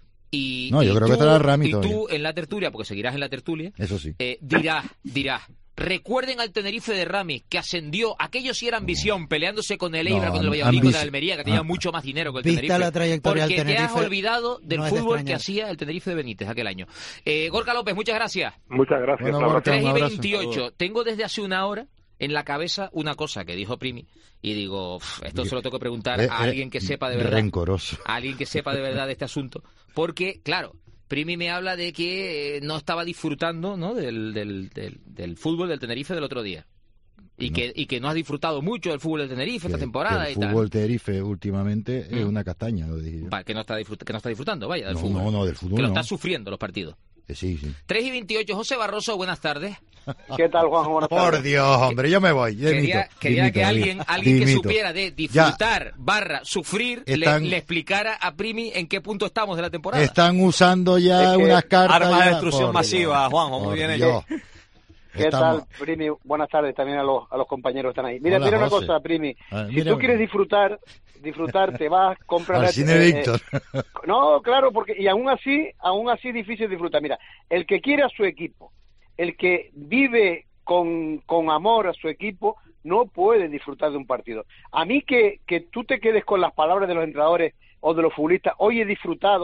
Y, no, yo y creo tú, que estará Rami y tú todavía. en la tertulia, porque seguirás en la tertulia, eso sí, eh, dirás, dirás, recuerden al Tenerife de Rami, que ascendió, aquello sí era ambición, no. peleándose con el Eibar, no, con el Valladolid, con el Almería, que tenía ah, mucho más dinero que el Tenerife. La trayectoria porque del Tenerife, te has olvidado del no fútbol que hacía el Tenerife de Benítez aquel año. Eh, Gorka López, muchas gracias. Muchas gracias. Bueno, Gorka, tres y veintiocho. Tengo desde hace una hora en la cabeza una cosa que dijo Primi y digo, esto se lo tengo que preguntar eh, a alguien que sepa de verdad. Rencoroso. A alguien que sepa de verdad de este asunto. Porque, claro, Primi me habla de que no estaba disfrutando, ¿no? del, del, del, del fútbol del Tenerife del otro día. Y, no. que, y que no has disfrutado mucho del fútbol del Tenerife que, esta temporada que el y tal. El fútbol Tenerife últimamente mm. es una castaña, lo dije yo. Va, que, no está disfrut- que no está disfrutando, vaya, del no, fútbol. No, no, del fútbol Que lo no. está sufriendo los partidos. Eh, sí, sí. tres y veintiocho. José Barroso, buenas tardes. ¿Qué tal, Juanjo? Buenas tardes. Por Dios, hombre, yo me voy. Yo quería dimito, quería dimito, que alguien, alguien que supiera de disfrutar, ya. barra, sufrir, Están... le, le explicara a Primi en qué punto estamos de la temporada. Están usando ya es que unas cartas. Armas ya, de destrucción masiva, Dios, Juanjo, muy bien Dios. hecho. ¿Qué Estamos... tal, Primi? Buenas tardes también a los, a los compañeros que están ahí. Mira, Hola, mira una José. cosa, Primi. Ah, si mira, tú quieres disfrutar, disfrutar, te vas, compras... Al cine eh, Víctor. Eh, no, claro, porque y aún así, aún así difícil disfrutar. Mira, el que quiere a su equipo, el que vive con, con amor a su equipo, no puede disfrutar de un partido. A mí que, que tú te quedes con las palabras de los entrenadores o de los futbolistas, hoy he disfrutado,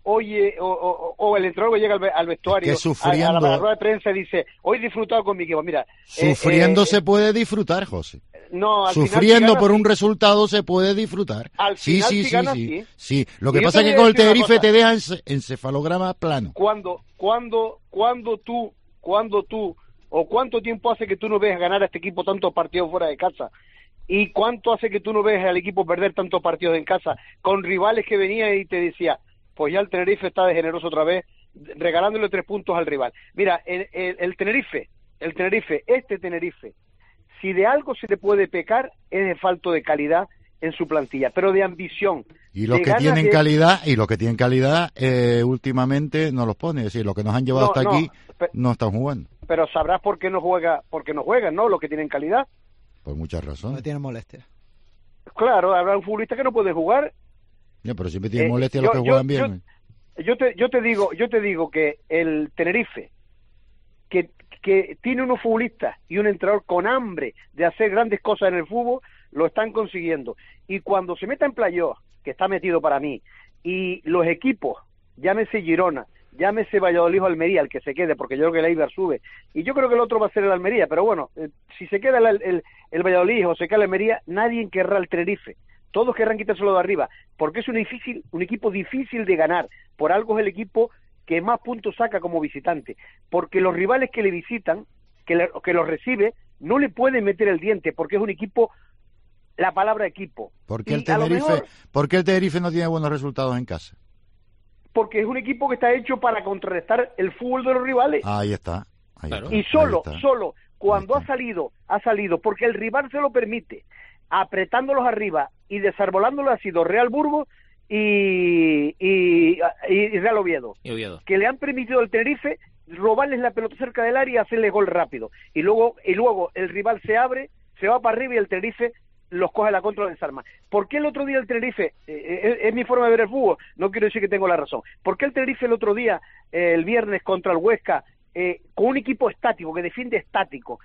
oye, o, o, o el entrenador llega al, al vestuario, es que sufriendo, a, a, la, a la rueda de prensa y dice, hoy he disfrutado con mi equipo. Mira, sufriendo eh, eh, se puede disfrutar, José. No, al Sufriendo final, por si un resultado se puede disfrutar. Al sí, final, sí, si sí, ganas, sí, sí. sí. Lo que Y yo pasa es te que voy a con el decir una Tenerife cosa. te deja en encefalograma plano. Cuando, cuando, cuando tú, cuando tú, o cuánto tiempo hace que tú no ves ganar a este equipo tantos partidos fuera de casa, y cuánto hace que tú no ves al equipo perder tantos partidos en casa, con rivales que venían y te decía, pues ya el Tenerife está de generoso otra vez, regalándole tres puntos al rival. Mira, el, el, el Tenerife, el Tenerife, este Tenerife, si de algo se le puede pecar, es de falto de calidad en su plantilla, pero de ambición. Y los de que ganas tienen de- calidad, y los que tienen calidad, eh, últimamente no los pone. Es decir, los que nos han llevado No, hasta no, aquí pe- no están jugando. Pero sabrás por qué no juega, por qué no juegan, ¿no? Los que tienen calidad. Por muchas razones. No tienen molestia. Claro, habrá un futbolista que no puede jugar. Ya, pero siempre tienen Eh, molestia yo- los que yo- juegan bien. yo- Yo te, yo te digo, yo te digo que el Tenerife, que, que tiene unos futbolistas y un entrenador con hambre de hacer grandes cosas en el fútbol, lo están consiguiendo. Y cuando se meta en playoff, que está metido para mí, y los equipos, llámese Girona, llámese Valladolid o Almería, el que se quede, porque yo creo que el Eibar sube, y yo creo que el otro va a ser el Almería, pero bueno, eh, si se queda el, el, el Valladolid o se queda el Almería, nadie querrá el Tenerife. Todos querrán quitárselo de arriba, porque es un difícil, un equipo difícil de ganar. Por algo es el equipo que más puntos saca como visitante, porque los rivales que le visitan, que, le, que los recibe, no le pueden meter el diente, porque es un equipo, la palabra equipo. ¿Por qué Y el a lo Tenerife, mejor- ¿por qué el Tenerife no tiene buenos resultados en casa? porque es un equipo que está hecho para contrarrestar el fútbol de los rivales. Ahí está. Ahí Claro. está, Y solo, ahí está. solo, cuando ha salido, ha salido, porque el rival se lo permite, apretándolos arriba y desarbolándolos, ha sido Real Burgos y, y, y Real Oviedo, Y Oviedo. que le han permitido al Tenerife robarles la pelota cerca del área y hacerle gol rápido. Y luego, y luego el rival se abre, se va para arriba y el Tenerife los coge a la contra y los desarma. ¿Por qué el otro día el Tenerife, eh, es, es mi forma de ver el fútbol, no quiero decir que tengo la razón, ¿por qué el Tenerife el otro día, eh, el viernes contra el Huesca, eh, con un equipo estático, que defiende estático,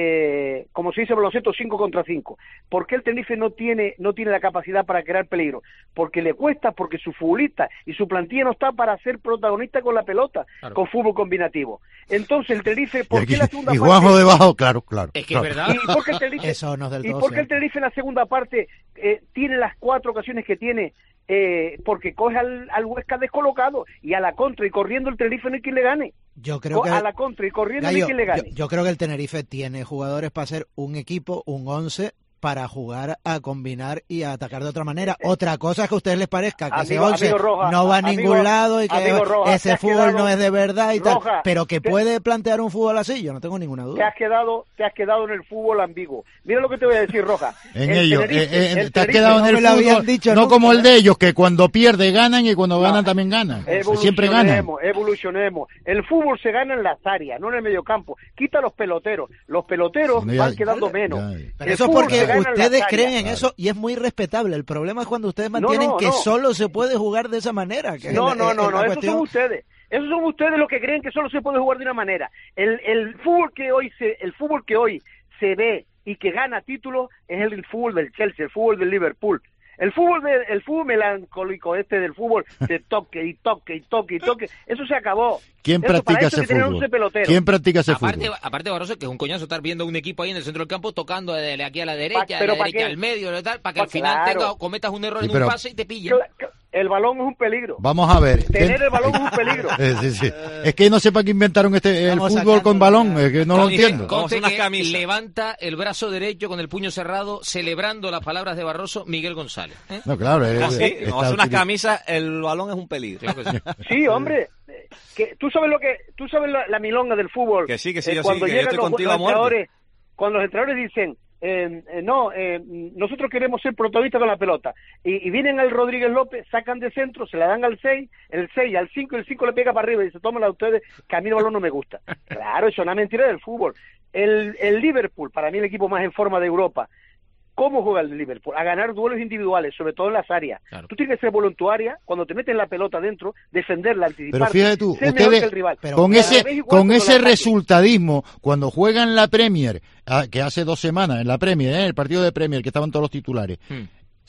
eh, como se dice en baloncesto, cinco contra cinco? ¿Por qué el Tenerife no tiene no tiene la capacidad para crear peligro? Porque le cuesta, porque su futbolista y su plantilla no está para ser protagonista con la pelota, Claro. con fútbol combinativo. Entonces el Tenerife, ¿por Y, qué aquí- la segunda y parte? Juanjo debajo, claro, claro. Es que es claro. verdad. ¿Y por qué el Tenerife, Eso no es del ¿y todo por qué el cierto. Tenerife en la segunda parte eh, tiene las cuatro ocasiones que tiene? Eh, porque coge al, al Huesca descolocado y a la contra y corriendo el Tenerife no hay quien le gane. Yo creo Co- que a la contra y corriendo no hay Gallo, quien le yo, gane. yo creo que el Tenerife tiene jugadores para ser un equipo, un once, para jugar a combinar y a atacar de otra manera. Otra cosa es que a ustedes les parezca que Amigo- ese once amigo Roja, no va a amigo- ningún lado y que amigo Roja, te ese has fútbol quedado- no es de verdad y Roja, tal, pero que te- puede plantear un fútbol así, yo no tengo ninguna Te duda. has quedado, te has quedado en el fútbol ambiguo. Mira lo que te voy a decir, Roja. En El ellos, Tenerife- eh, eh, el te has Tenerife- quedado en no el me lo habían fútbol, dicho no nunca, como el ¿eh? de ellos, que cuando pierde ganan y cuando ganan también ganan. Siempre ganan. Evolucionemos, evolucionemos. El fútbol se gana en las áreas, no en el mediocampo. Quita los peloteros. Los peloteros No, ya- van quedando menos. ya- Pero El eso es fútbol porque se gana en las ustedes áreas. creen en Claro. eso y es muy respetable. El problema es cuando ustedes mantienen no, que no. solo se puede jugar de esa manera. que No, es- no, es- no, es no, la esos cuestión. son ustedes. Esos son ustedes los que creen que solo se puede jugar de una manera. El, el fútbol que hoy se, el fútbol que hoy se ve y que gana títulos es el fútbol del Chelsea, el fútbol del Liverpool. El fútbol de, el fútbol melancólico este del fútbol de toque y toque y toque y toque, eso se acabó. ¿Quién Eso, para practica eso ese hay que tener fútbol? once peloteros. ¿Quién practica ese Aparte, fútbol? aparte, Barroso, que es un coñazo estar viendo un equipo ahí en el centro del campo tocando de aquí a la derecha, de pero la ¿pa' derecha qué? al medio, de tal, para que Pa- al final claro. tenga, cometas un error Sí, en pero- un pase y te pillen. Cla- cla- El balón es un peligro. Vamos a ver. Tener ten- el balón es un peligro. Eh, sí, sí. Es que no sepa que inventaron este el Estamos fútbol con sacando balón, ya- es que no lo Conste- entiendo. Vamos a conste hacer unas que camisas. levanta el brazo derecho con el puño cerrado, celebrando las palabras de Barroso, Miguel González. ¿eh? No, claro. eh, Ah, sí, eh, vamos a hacer unas está- camisas, el balón es un peligro. Claro que sí. Sí, hombre. eh, Que tú sabes lo que tú sabes la, la milonga del fútbol. Que sí, que sí, Eh, yo sí, cuando que yo llegan estoy los, contigo los a muerte. entrenadores, cuando los entrenadores dicen eh, eh, no, eh, nosotros queremos ser protagonistas con la pelota y, y vienen al Rodríguez López, sacan de centro, se la dan al seis, el seis al cinco y el cinco le pega para arriba y dice, tómala ustedes, que a mí el balón no me gusta. Claro, eso es una mentira del fútbol. El, el Liverpool, para mí el equipo más en forma de Europa. ¿Cómo juega el Liverpool? A ganar duelos individuales, sobre todo en las áreas. Claro. Tú tienes que ser voluntaria, cuando te meten la pelota dentro, defenderla, anticipar. Pero fíjate tú, ser mejor ustedes que el rival. Pero- con Y a la ese vez igual con cuando ese la ataquen. resultadismo, cuando juegan la Premier, ah, que hace dos semanas en la Premier, ¿eh? el partido de Premier, que estaban todos los titulares, Hmm.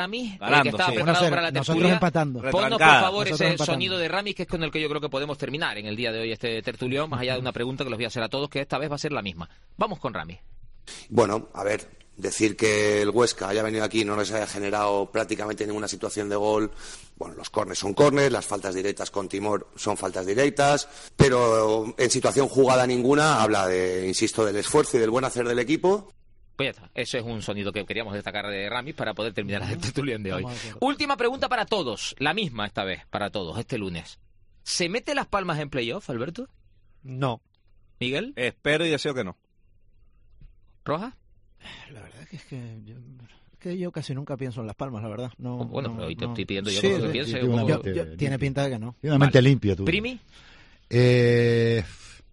Ramis, Ganando, el que estaba sí. preparado Bueno, para la nosotros tertulia. empatando. Ponnos, por Retrancada. favor, Nosotros ese empatando. sonido de Ramis, que es con el que yo creo que podemos terminar en el día de hoy este tertulión, más allá de una pregunta que los voy a hacer a todos, que esta vez va a ser la misma. Vamos con Ramis. Bueno, a ver, Decir que el Huesca haya venido aquí y no les haya generado prácticamente ninguna situación de gol, bueno, los córners son córners, las faltas directas con Timor son faltas directas, pero en situación jugada ninguna habla de, insisto, del esfuerzo y del buen hacer del equipo. Pues ya está, eso es un sonido que queríamos destacar de Ramis para poder terminar el tertulión de hoy. Última pregunta para todos, la misma esta vez, para todos, este lunes. ¿Se mete Las Palmas en playoff, Alberto? No. ¿Miguel? Espero y deseo que no. ¿Roja? La verdad que es que yo, que yo casi nunca pienso en Las Palmas, la verdad. No, bueno, no, pero hoy te no. estoy pidiendo yo Sí, que sí, piense. sí, Como... yo- yo- tiene pinta de que no. Tiene una mente Vale. limpia tú. ¿Primi? Eh,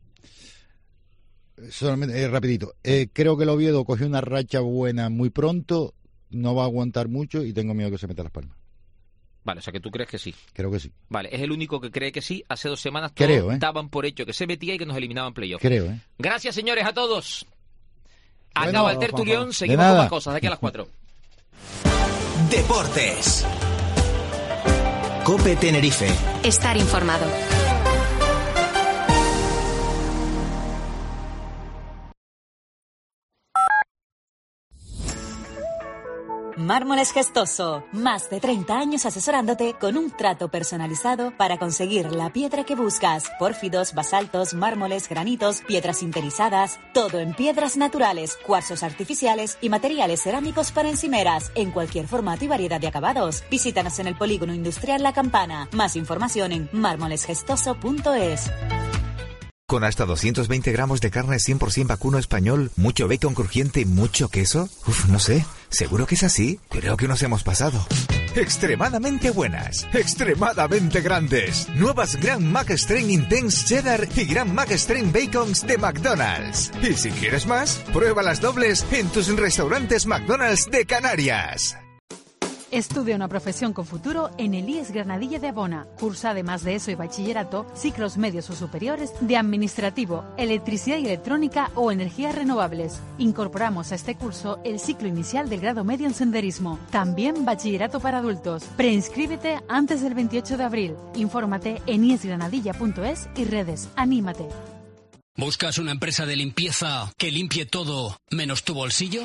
solamente, eh, rapidito. Eh, creo que el Oviedo cogió una racha buena muy pronto, no va a aguantar mucho y tengo miedo que se meta Las Palmas. Vale, o sea que tú crees que sí. Creo que sí. Vale, es el único que cree que sí. Hace dos semanas todos Creo, ¿eh? daban por hecho que se metía y que nos eliminaban playoff. Creo, ¿eh? Gracias, señores, a todos. Bueno, Acaba el Juanjo. tertulión, De seguimos con nada. más cosas de aquí a las cuatro. Deportes. COPE Tenerife. Estar informado. Mármoles Gestoso, más de treinta años asesorándote con un trato personalizado para conseguir la piedra que buscas. Pórfidos, basaltos, mármoles, granitos, piedras sinterizadas, todo en piedras naturales, cuarzos artificiales y materiales cerámicos para encimeras, en cualquier formato y variedad de acabados. Visítanos en el Polígono Industrial La Campana. Más información en mármoles gestoso punto es. Con hasta doscientos veinte gramos de carne cien por ciento vacuno español, mucho bacon crujiente y mucho queso. Uf, no sé. ¿Seguro que es así? Creo que nos hemos pasado. Extremadamente buenas, extremadamente grandes. Nuevas Grand Mac Strain Intense Cheddar y Grand Mac Strain Bacons de McDonald's. Y si quieres más, prueba las dobles en tus restaurantes McDonald's de Canarias. Estudia una profesión con futuro en el I E S Granadilla de Abona. Cursa además de eso y bachillerato, ciclos medios o superiores de administrativo, electricidad y electrónica o energías renovables. Incorporamos a este curso el ciclo inicial del grado medio en senderismo. También bachillerato para adultos. Preinscríbete antes del veintiocho de abril. Infórmate en i e s granadilla punto es y redes. ¡Anímate! ¿Buscas una empresa de limpieza que limpie todo menos tu bolsillo?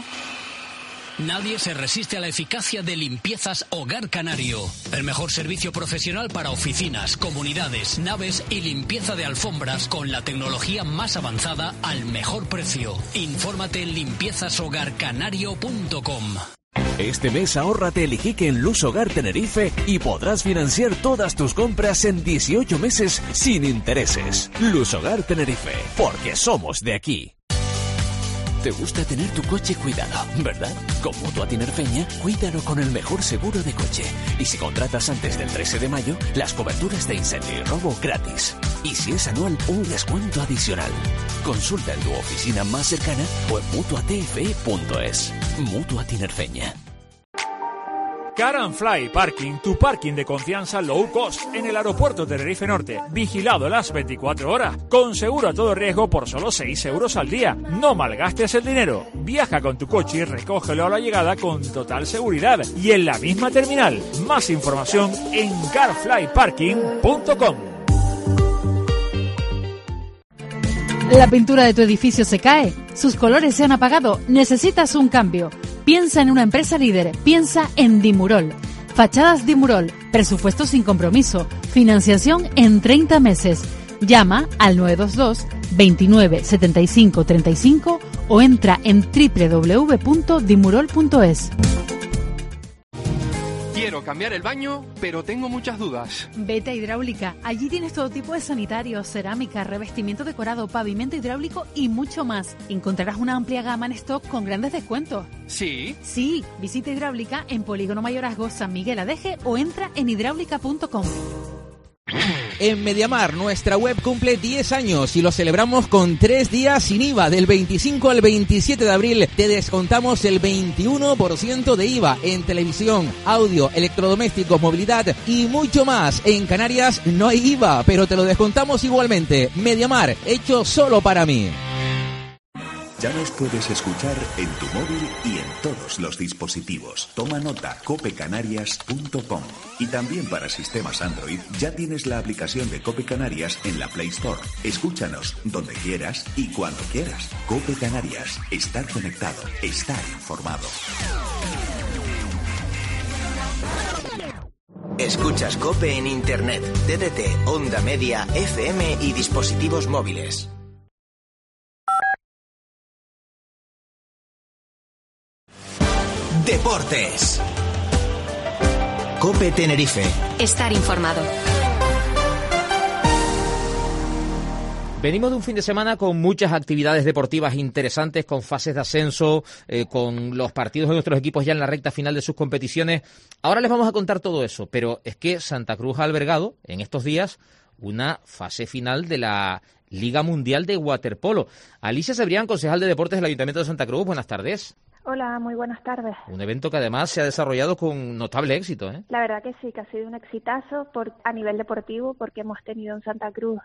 Nadie se resiste a la eficacia de Limpiezas Hogar Canario. El mejor servicio profesional para oficinas, comunidades, naves y limpieza de alfombras con la tecnología más avanzada al mejor precio. Infórmate en limpiezas hogar canario punto com. Este mes ahórrate el Iquique en Luz Hogar Tenerife y podrás financiar todas tus compras en dieciocho meses sin intereses. Luz Hogar Tenerife, porque somos de aquí. Te gusta tener tu coche cuidado, ¿verdad? Con Mutua Tinerfeña, cuídalo con el mejor seguro de coche. Y si contratas antes del trece de mayo, las coberturas de incendio y robo gratis. Y si es anual, un descuento adicional. Consulta en tu oficina más cercana o en mutua t f e punto es. Mutua Tinerfeña. Car and Fly Parking, tu parking de confianza low cost en el aeropuerto Tenerife Norte, vigilado las veinticuatro horas, con seguro a todo riesgo por solo seis euros al día. No malgastes el dinero, viaja con tu coche y recógelo a la llegada con total seguridad y en la misma terminal. Más información en car fly parking punto com. La pintura de tu edificio se cae, sus colores se han apagado, necesitas un cambio. Piensa en una empresa líder, piensa en Dimurol. Fachadas Dimurol, presupuesto sin compromiso, financiación en treinta meses. Llama al nueve dos dos, veintinueve, setenta y cinco, treinta y cinco o entra en doble u doble u doble u punto dimurol punto es. Quiero cambiar el baño, pero tengo muchas dudas. Vete a Hidráulica. Allí tienes todo tipo de sanitarios, cerámica, revestimiento decorado, pavimento hidráulico y mucho más. Encontrarás una amplia gama en stock con grandes descuentos. ¿Sí? Sí, visita Hidráulica en Polígono Mayorazgo, San Miguel Adeje o entra en hidráulica punto com. En Mediamar, nuestra web cumple diez años y lo celebramos con tres días sin I V A. Del veinticinco al veintisiete de abril te descontamos el veintiuno por ciento de I V A en televisión, audio, electrodomésticos, movilidad y mucho más. En Canarias no hay I V A, pero te lo descontamos igualmente. Mediamar, hecho solo para mí. Ya nos puedes escuchar en tu móvil y en todos los dispositivos. Toma nota, cope canarias punto com. Y también para sistemas Android ya tienes la aplicación de Cope Canarias en la Play Store. Escúchanos donde quieras y cuando quieras. Cope Canarias. Estar conectado. Estar informado. Escuchas COPE en Internet, D D T, onda media, F M y dispositivos móviles. Deportes. COPE Tenerife. Estar informado. Venimos de un fin de semana con muchas actividades deportivas interesantes, con fases de ascenso, eh, con los partidos de nuestros equipos ya en la recta final de sus competiciones. Ahora les vamos a contar todo eso, pero es que Santa Cruz ha albergado en estos días una fase final de la Liga Mundial de Waterpolo. Alicia Cebrián, concejal de Deportes del Ayuntamiento de Santa Cruz, buenas tardes. Hola, muy buenas tardes. Un evento que además se ha desarrollado con notable éxito, ¿eh? La verdad que sí, que ha sido un exitazo por, a nivel deportivo, porque hemos tenido en Santa Cruz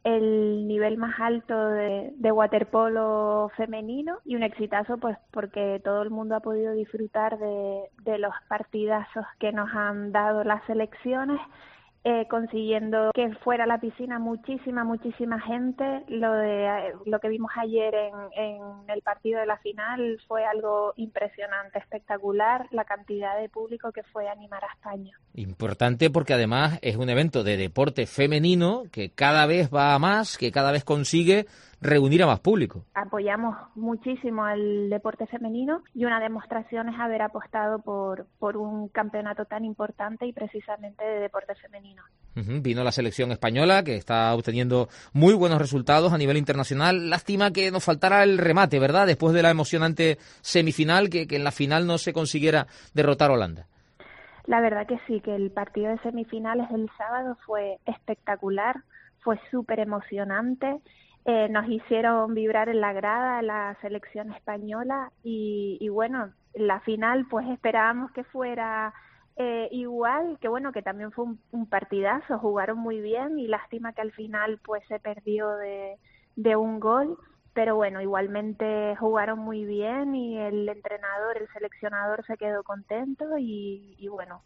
el nivel más alto de, de waterpolo femenino y un exitazo pues porque todo el mundo ha podido disfrutar de, de los partidazos que nos han dado las selecciones, eh, consiguiendo que fuera a la piscina muchísima, muchísima gente. Lo de lo que vimos ayer en, en el partido de la final fue algo impresionante, espectacular, la cantidad de público que fue a animar a España. Importante porque además es un evento de deporte femenino que cada vez va a más, que cada vez consigue reunir a más público. Apoyamos muchísimo al deporte femenino y una demostración es haber apostado por, por un campeonato tan importante y precisamente de deporte femenino. Uh-huh. Vino la selección española que está obteniendo muy buenos resultados a nivel internacional. Lástima que nos faltara el remate, ¿verdad? Después de la emocionante semifinal, que, que en la final no se consiguiera derrotar a Holanda. La verdad que sí, que el partido de semifinales del sábado fue espectacular, fue súper emocionante. Eh, nos hicieron vibrar en la grada la selección española y, y bueno, la final pues esperábamos que fuera eh, igual, que bueno, que también fue un, un partidazo, jugaron muy bien y lástima que al final pues se perdió de, de un gol, pero bueno, igualmente jugaron muy bien y el entrenador, el seleccionador se quedó contento y, y bueno,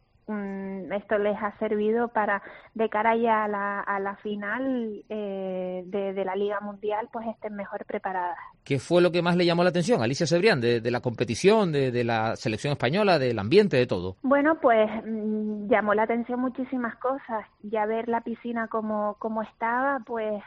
esto les ha servido para, de cara ya a la, a la final eh, de, de la Liga Mundial, pues estén mejor preparadas. ¿Qué fue lo que más le llamó la atención, Alicia Cebrián, de, de la competición, de, de la selección española, del ambiente, de todo? Bueno, pues mmm, llamó la atención muchísimas cosas. Ya ver la piscina como, como estaba, pues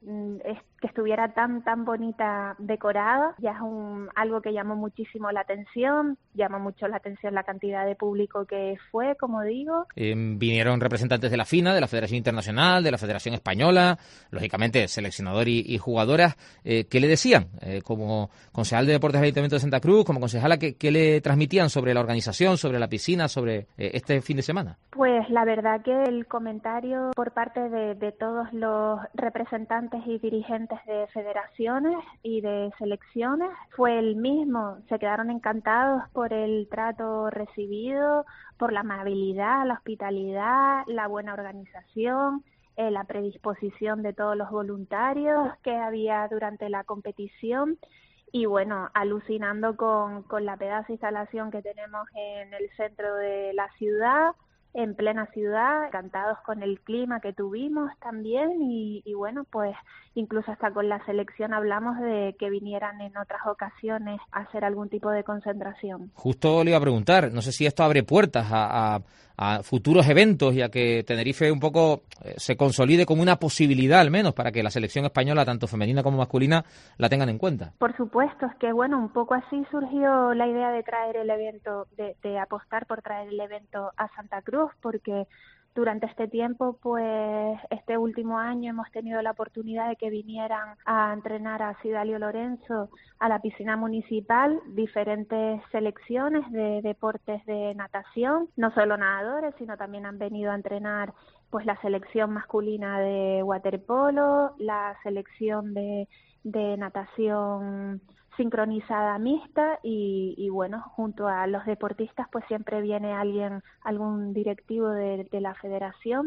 es que estuviera tan tan bonita decorada, ya es un, algo que llamó muchísimo la atención, llamó mucho la atención la cantidad de público que fue, como digo. Eh, vinieron representantes de la FINA, de la Federación Internacional, de la Federación Española, lógicamente seleccionador y, y jugadoras. Eh, ¿Qué le decían? Eh, como concejal de Deportes del Ayuntamiento de Santa Cruz, como concejala, ¿qué, qué le transmitían sobre la organización, sobre la piscina, sobre eh, este fin de semana? Pues la verdad que el comentario por parte de, de todos los representantes y dirigentes de federaciones y de selecciones fue el mismo. Se quedaron encantados por el trato recibido, por la amabilidad, la hospitalidad, la buena organización, eh, la predisposición de todos los voluntarios que había durante la competición y bueno, alucinando con, con la pedazo de instalación que tenemos en el centro de la ciudad, en plena ciudad, encantados con el clima que tuvimos también y, y bueno, pues incluso hasta con la selección hablamos de que vinieran en otras ocasiones a hacer algún tipo de concentración. Justo le iba a preguntar, no sé si esto abre puertas a, a, a futuros eventos y a que Tenerife un poco eh, se consolide como una posibilidad al menos para que la selección española, tanto femenina como masculina, la tengan en cuenta. Por supuesto, es que bueno, un poco así surgió la idea de traer el evento, de, de apostar por traer el evento a Santa Cruz, porque durante este tiempo, pues este último año hemos tenido la oportunidad de que vinieran a entrenar a Cidalio Lorenzo a la piscina municipal diferentes selecciones de deportes de natación, no solo nadadores, sino también han venido a entrenar pues la selección masculina de waterpolo, la selección de, de natación sincronizada mixta y, y bueno, junto a los deportistas pues siempre viene alguien, algún directivo de, de la federación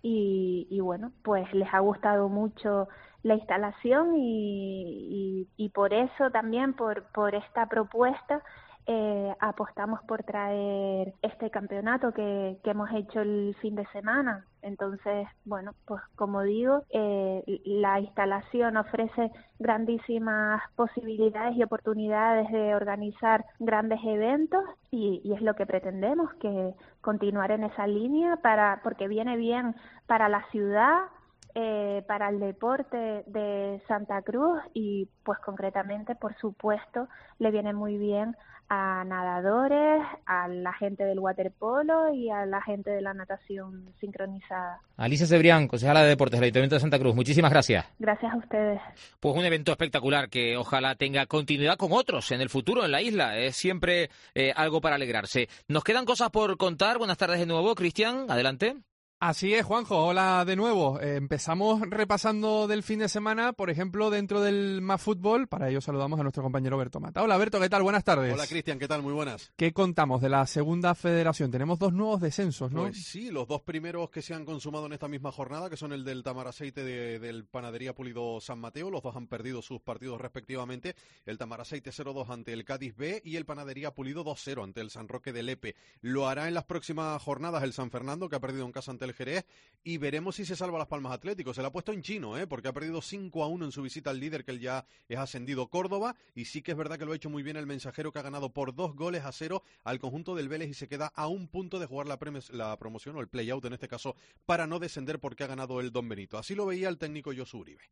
y, y bueno, pues les ha gustado mucho la instalación y, y, y por eso también, por, por esta propuesta, eh, apostamos por traer este campeonato que, que hemos hecho el fin de semana. Entonces, bueno, pues como digo, eh, la instalación ofrece grandísimas posibilidades y oportunidades de organizar grandes eventos y, y es lo que pretendemos, que continuar en esa línea para porque viene bien para la ciudad, Eh, para el deporte de Santa Cruz y pues concretamente, por supuesto, le viene muy bien a nadadores, a la gente del waterpolo y a la gente de la natación sincronizada. Alicia Cebrián, concejala de Deportes del Ayuntamiento de Santa Cruz, muchísimas gracias. Gracias a ustedes. Pues un evento espectacular que ojalá tenga continuidad con otros en el futuro en la isla. Es siempre eh, algo para alegrarse. Nos quedan cosas por contar. Buenas tardes de nuevo, Cristian, adelante. Así es, Juanjo, hola de nuevo. Eh, empezamos repasando del fin de semana, por ejemplo, dentro del Más Fútbol. Para ello saludamos a nuestro compañero Berto Mata. Hola, Berto, ¿qué tal? Buenas tardes. Hola, Cristian, ¿qué tal? Muy buenas. ¿Qué contamos de la segunda federación? Tenemos dos nuevos descensos, ¿no? Pues sí, los dos primeros que se han consumado en esta misma jornada, que son el del Tamaraceite de, del Panadería Pulido San Mateo. Los dos han perdido sus partidos respectivamente. El Tamaraceite cero dos ante el Cádiz B y el Panadería Pulido dos cero ante el San Roque de Lepe. Lo hará en las próximas jornadas el San Fernando, que ha perdido en casa ante el Jerez. Y veremos si se salva Las Palmas Atlético. Se le ha puesto en chino, ¿eh? Porque ha perdido cinco a uno en su visita al líder, que él ya es ascendido, Córdoba. Y sí que es verdad que lo ha hecho muy bien el Mensajero, que ha ganado por dos goles a cero al conjunto del Vélez y se queda a un punto de jugar la, la promoción, o el play-out en este caso, para no descender porque ha ganado el Don Benito. Así lo veía el técnico Josu Uribe.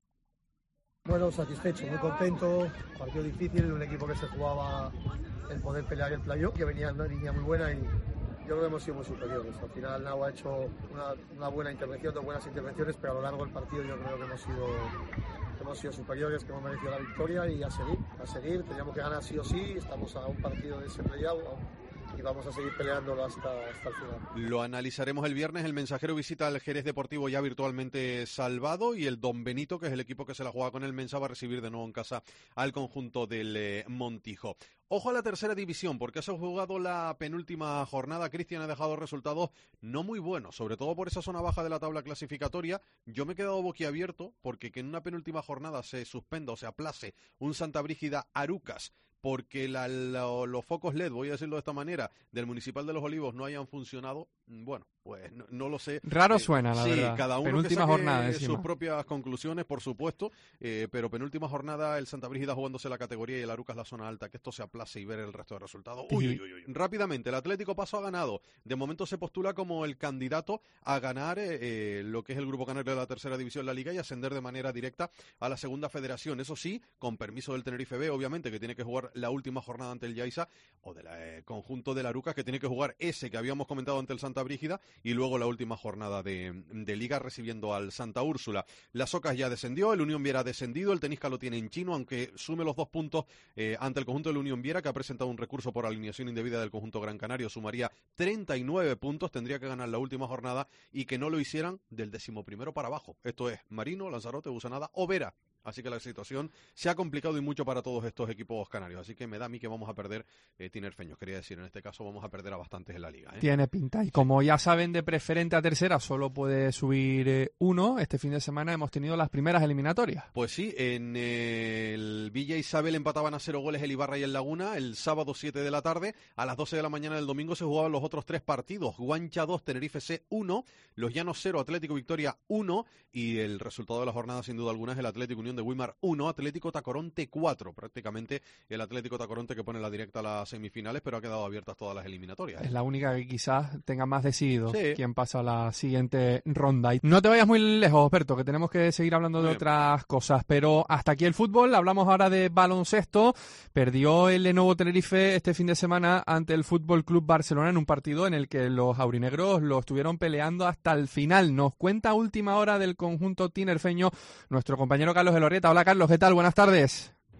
Bueno, satisfecho, muy contento. Partido difícil, un equipo que se jugaba el poder pelear el play-out, que venía en una línea muy buena y yo creo que hemos sido muy superiores. Al final Nau ha hecho una, una buena intervención, dos buenas intervenciones, pero a lo largo del partido yo creo que hemos sido, hemos sido superiores, que hemos merecido la victoria y a seguir, a seguir. Teníamos que ganar sí o sí, estamos a un partido de ese play-out y vamos a seguir peleándolo hasta, hasta el final. Lo analizaremos el viernes. El Mensajero visita al Jerez Deportivo ya virtualmente salvado y el Don Benito, que es el equipo que se la juega con el Mensa, va a recibir de nuevo en casa al conjunto del eh, Montijo. Ojo a la tercera división, porque se ha jugado la penúltima jornada. Cristian ha dejado resultados no muy buenos, sobre todo por esa zona baja de la tabla clasificatoria. Yo me he quedado boquiabierto porque que en una penúltima jornada se suspenda o se aplace un Santa Brígida Arucas porque la, la, los focos L E D, voy a decirlo de esta manera, del Municipal de los Olivos no hayan funcionado, bueno, pues no, no lo sé. Raro eh, suena, la sí, verdad. cada uno penúltima que saque jornada encima. sus propias conclusiones, por supuesto, eh, pero penúltima jornada el Santa Brígida jugándose la categoría y el Arucas la zona alta, que esto se aplace y ver el resto de resultados. Uy, uy, uy, uy. Rápidamente, el Atlético Paso ha ganado. De momento se postula como el candidato a ganar eh, eh, lo que es el Grupo Canario de la tercera división de la Liga y ascender de manera directa a la segunda federación. Eso sí, con permiso del Tenerife B, obviamente, que tiene que jugar la última jornada ante el Yaiza, o del eh, conjunto del Arucas, que tiene que jugar ese que habíamos comentado ante el Santa Brígida, y luego la última jornada de, de Liga recibiendo al Santa Úrsula. Las Ocas ya descendió, el Unión Viera ha descendido, el Tenisca lo tiene en chino, aunque sume los dos puntos eh, ante el conjunto del Unión Viera, que ha presentado un recurso por alineación indebida del conjunto Gran Canario, sumaría treinta y nueve puntos, tendría que ganar la última jornada y que no lo hicieran del decimoprimero para abajo. Esto es Marino, Lanzarote, Busanada o Vera. Así que la situación se ha complicado y mucho para todos estos equipos canarios. Así que me da a mí que vamos a perder eh, tinerfeños. Quería decir, en este caso vamos a perder a bastantes en la liga. ¿eh? Tiene pinta. Y como ya saben, de preferente a tercera solo puede subir eh, uno. Este fin de semana hemos tenido las primeras eliminatorias. Pues sí, en eh, el Villa Isabel empataban a cero goles el Ibarra y el Laguna. El sábado siete de la tarde, a las doce de la mañana del domingo se jugaban los otros tres partidos. Guancha dos, Tenerife C uno, Los Llanos cero, Atlético Victoria uno. Y el resultado de la jornada, sin duda alguna, es el Atlético Unión de Guimar uno, Atlético Tacoronte cuatro, prácticamente el Atlético Tacoronte que pone la directa a las semifinales, pero ha quedado abiertas todas las eliminatorias. ¿eh? Es la única que quizás tenga más decidido sí. quién pasa a la siguiente ronda. Y no te vayas muy lejos, Berto, que tenemos que seguir hablando muy de bien. Otras cosas, pero hasta aquí el fútbol. Hablamos ahora de baloncesto. Perdió el Lenovo Tenerife este fin de semana ante el Fútbol Club Barcelona en un partido en el que los aurinegros lo estuvieron peleando hasta el final. Nos cuenta a última hora del conjunto tinerfeño nuestro compañero Carlos Elorrieta. Hola Carlos, ¿qué tal? Buenas tardes.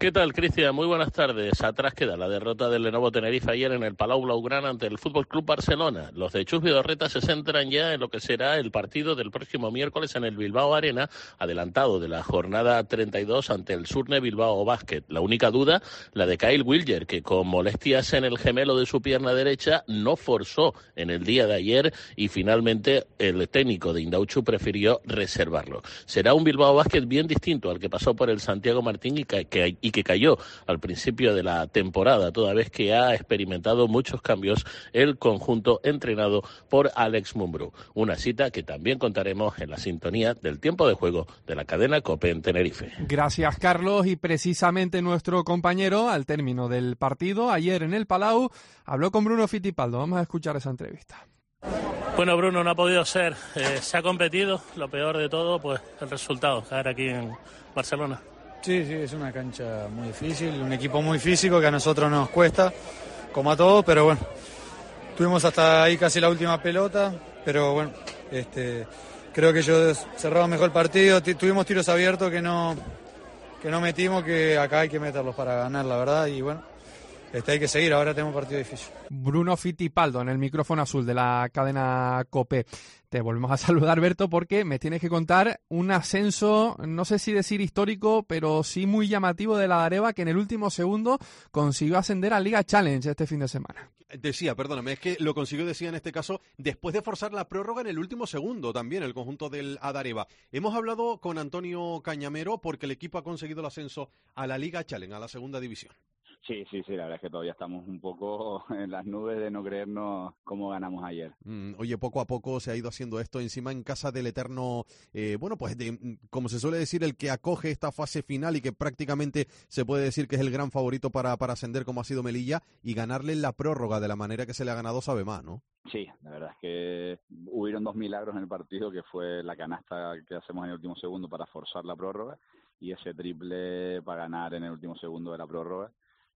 ¿Qué tal, Cristian? Muy buenas tardes. Atrás queda la derrota del Lenovo Tenerife ayer en el Palau Blaugrana ante el Fútbol Club Barcelona. Los de Chus Vidorreta se centran ya en lo que será el partido del próximo miércoles en el Bilbao Arena, adelantado de la jornada treinta y dos ante el Surne Bilbao Basket. La única duda, la de Kyle Wilger, que con molestias en el gemelo de su pierna derecha no forzó en el día de ayer y finalmente el técnico de Indauchu prefirió reservarlo. Será un Bilbao Basket bien distinto al que pasó por el Santiago Martín y que, que, y que cayó al principio de la temporada, toda vez que ha experimentado muchos cambios el conjunto entrenado por Alex Mumbrú. Una cita que también contaremos en la sintonía del tiempo de juego de la cadena COPE en Tenerife. Gracias, Carlos. Y precisamente nuestro compañero, al término del partido, ayer en el Palau, habló con Bruno Fittipaldo. Vamos a escuchar esa entrevista. Bueno, Bruno, no ha podido ser. Eh, se ha competido. Lo peor de todo, pues el resultado, caer aquí en Barcelona. Sí, sí, es una cancha muy difícil, un equipo muy físico que a nosotros nos cuesta, como a todos, pero bueno, tuvimos hasta ahí casi la última pelota, pero bueno, este, creo que ellos cerraron mejor el partido, T- tuvimos tiros abiertos que no, que no metimos, que acá hay que meterlos para ganar, la verdad, y bueno, este, hay que seguir, ahora tenemos partido difícil. Bruno Fittipaldo en el micrófono azul de la cadena COPE. Te volvemos a saludar, Berto, porque me tienes que contar un ascenso, no sé si decir histórico, pero sí muy llamativo de la Dareva, que en el último segundo consiguió ascender a Liga Challenge este fin de semana. Decía, perdóname, es que lo consiguió, decía en este caso, después de forzar la prórroga en el último segundo también, el conjunto del Adareva. Hemos hablado con Antonio Cañamero porque el equipo ha conseguido el ascenso a la Liga Challenge, a la segunda división. Sí, sí, sí, la verdad es que todavía estamos un poco en las nubes de no creernos cómo ganamos ayer. Mm, oye, poco a poco se ha ido haciendo esto encima en casa del eterno, eh, bueno, pues de, como se suele decir, el que acoge esta fase final y que prácticamente se puede decir que es el gran favorito para, para ascender como ha sido Melilla, y ganarle en la prórroga de la manera que se le ha ganado sabe más, ¿no? Sí, la verdad es que hubieron dos milagros en el partido, que fue la canasta que hacemos en el último segundo para forzar la prórroga y ese triple para ganar en el último segundo de la prórroga.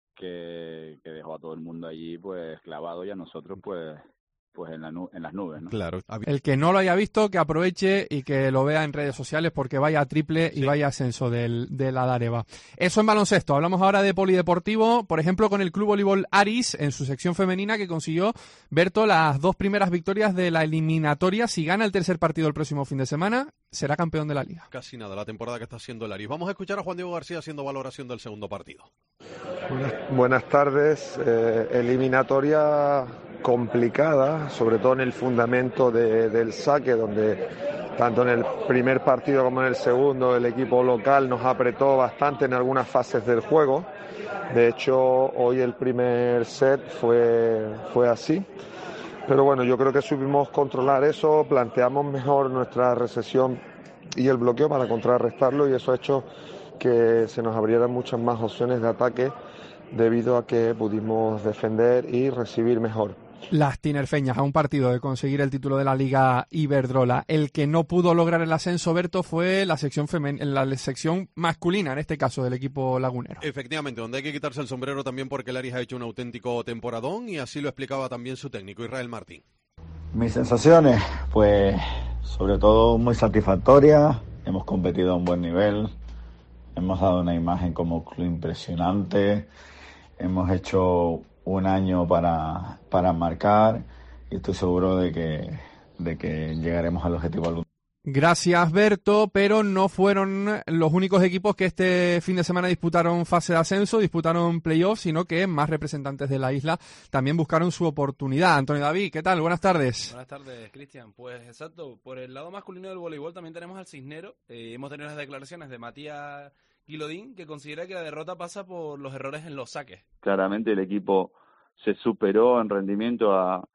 Que, que dejó a todo el mundo allí pues clavado y a nosotros pues pues en, la nu- en las nubes, ¿no? Claro. El que no lo haya visto, que aproveche y que lo vea en redes sociales, porque vaya triple y sí. vaya ascenso del, de la Dareva. Eso en baloncesto. Hablamos ahora de polideportivo, por ejemplo, con el Club Voleibol Aris, en su sección femenina, que consiguió, Berto, las dos primeras victorias de la eliminatoria. Si gana el tercer partido el próximo fin de semana, será campeón de la liga. Casi nada, la temporada que está haciendo el Aris. Vamos a escuchar a Juan Diego García haciendo valoración del segundo partido. Buenas, buenas tardes. Eh, eliminatoria complicada, sobre todo en el fundamento de, del saque, donde tanto en el primer partido como en el segundo el equipo local nos apretó bastante en algunas fases del juego. De hecho, hoy el primer set fue, fue así. Pero bueno, yo creo que supimos controlar eso, planteamos mejor nuestra recesión y el bloqueo para contrarrestarlo, y eso ha hecho que se nos abrieran muchas más opciones de ataque debido a que pudimos defender y recibir mejor. Las tinerfeñas a un partido de conseguir el título de la Liga Iberdrola. El que no pudo lograr el ascenso, Berto, fue la sección femen- la sección masculina, en este caso, del equipo lagunero. Efectivamente, donde hay que quitarse el sombrero también porque el Aris ha hecho un auténtico temporadón, y así lo explicaba también su técnico, Israel Martín. Mis sensaciones, pues sobre todo muy satisfactorias. Hemos competido a un buen nivel, hemos dado una imagen como club impresionante, hemos hecho un año para, para marcar, y estoy seguro de que, de que llegaremos al objetivo algún. Gracias, Berto, pero no fueron los únicos equipos que este fin de semana disputaron fase de ascenso, disputaron playoffs, sino que más representantes de la isla también buscaron su oportunidad. Antonio David, ¿qué tal? Buenas tardes. Buenas tardes, Cristian. Pues exacto, por el lado masculino del voleibol también tenemos al Cisnero. Eh, hemos tenido las declaraciones de Matías Guilodín, que considera que la derrota pasa por los errores en los saques. Claramente el equipo se superó en rendimiento a,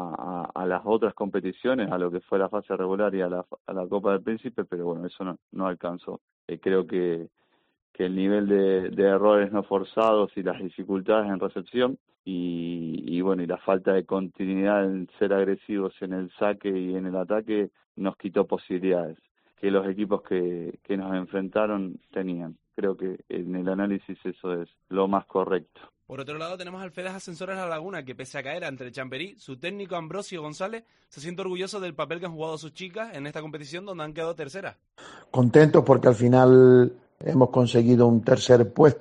a, a las otras competiciones, a lo que fue la fase regular y a la, a la Copa del Príncipe, pero bueno, eso no, no alcanzó. Eh, creo que, que el nivel de, de errores no forzados y las dificultades en recepción y, y bueno, y la falta de continuidad en ser agresivos en el saque y en el ataque nos quitó posibilidades que los equipos que, que nos enfrentaron tenían. Creo que en el análisis eso es lo más correcto. Por otro lado tenemos al Fedas Ascensores La Laguna, que pese a caer ante el Champerí, su técnico Ambrosio González se siente orgulloso del papel que han jugado sus chicas en esta competición, donde han quedado terceras. Contentos porque al final hemos conseguido un tercer puesto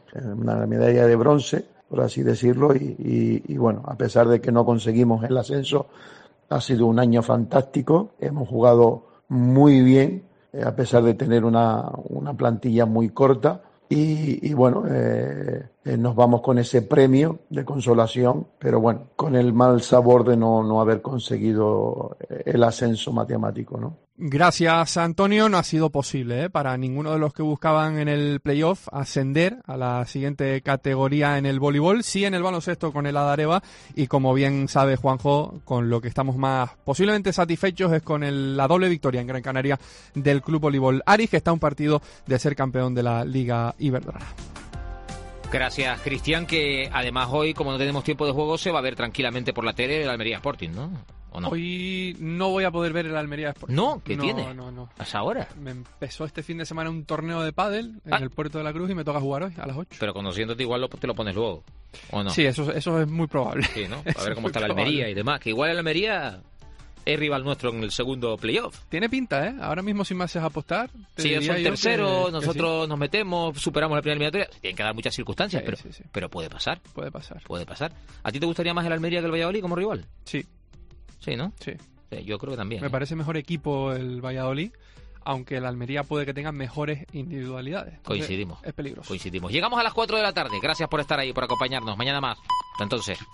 una medalla de bronce, por así decirlo, y, y, y bueno, a pesar de que no conseguimos el ascenso, ha sido un año fantástico, hemos jugado muy bien, eh, a pesar de tener una, una plantilla muy corta, y, y bueno, eh, eh, nos vamos con ese premio de consolación, pero bueno, con el mal sabor de no, no haber conseguido el ascenso matemático, ¿no? Gracias, Antonio. No ha sido posible ¿eh? para ninguno de los que buscaban en el playoff ascender a la siguiente categoría en el voleibol, sí en el baloncesto con el Adareva, y como bien sabe Juanjo, con lo que estamos más posiblemente satisfechos es con el, la doble victoria en Gran Canaria del Club Voleibol Aris, que está a un partido de ser campeón de la Liga Iberdrola. Gracias, Cristian, que además hoy, como no tenemos tiempo de juego, se va a ver tranquilamente por la tele el Almería Sporting, ¿no? ¿O no? Hoy no voy a poder ver el Almería Sporting. ¿No? ¿Qué no, tiene? No, no, no. ¿Hasta ahora? Me empezó este fin de semana un torneo de pádel en ah. el Puerto de la Cruz y me toca jugar hoy a las ocho. Pero conociéndote igual lo, te lo pones luego, ¿o no? Sí, eso, eso es muy probable. Sí, ¿no? A ver cómo está la Almería y demás. Que igual el Almería es rival nuestro en el segundo playoff. Tiene pinta, ¿eh? Ahora mismo si me haces apostar... Sí, ellos son terceros, nosotros sí. nos metemos, superamos la primera eliminatoria. Tienen que dar muchas circunstancias, sí, pero, sí, sí. pero puede pasar. Puede pasar. Puede pasar. ¿A ti te gustaría más el Almería que el Valladolid como rival? Sí. Sí, ¿no? Sí. sí yo creo que también. Me ¿eh? parece mejor equipo el Valladolid, aunque el Almería puede que tenga mejores individualidades. Entonces, coincidimos. Es peligroso. Coincidimos. Llegamos a las cuatro de la tarde. Gracias por estar ahí, por acompañarnos. Mañana más. Hasta entonces.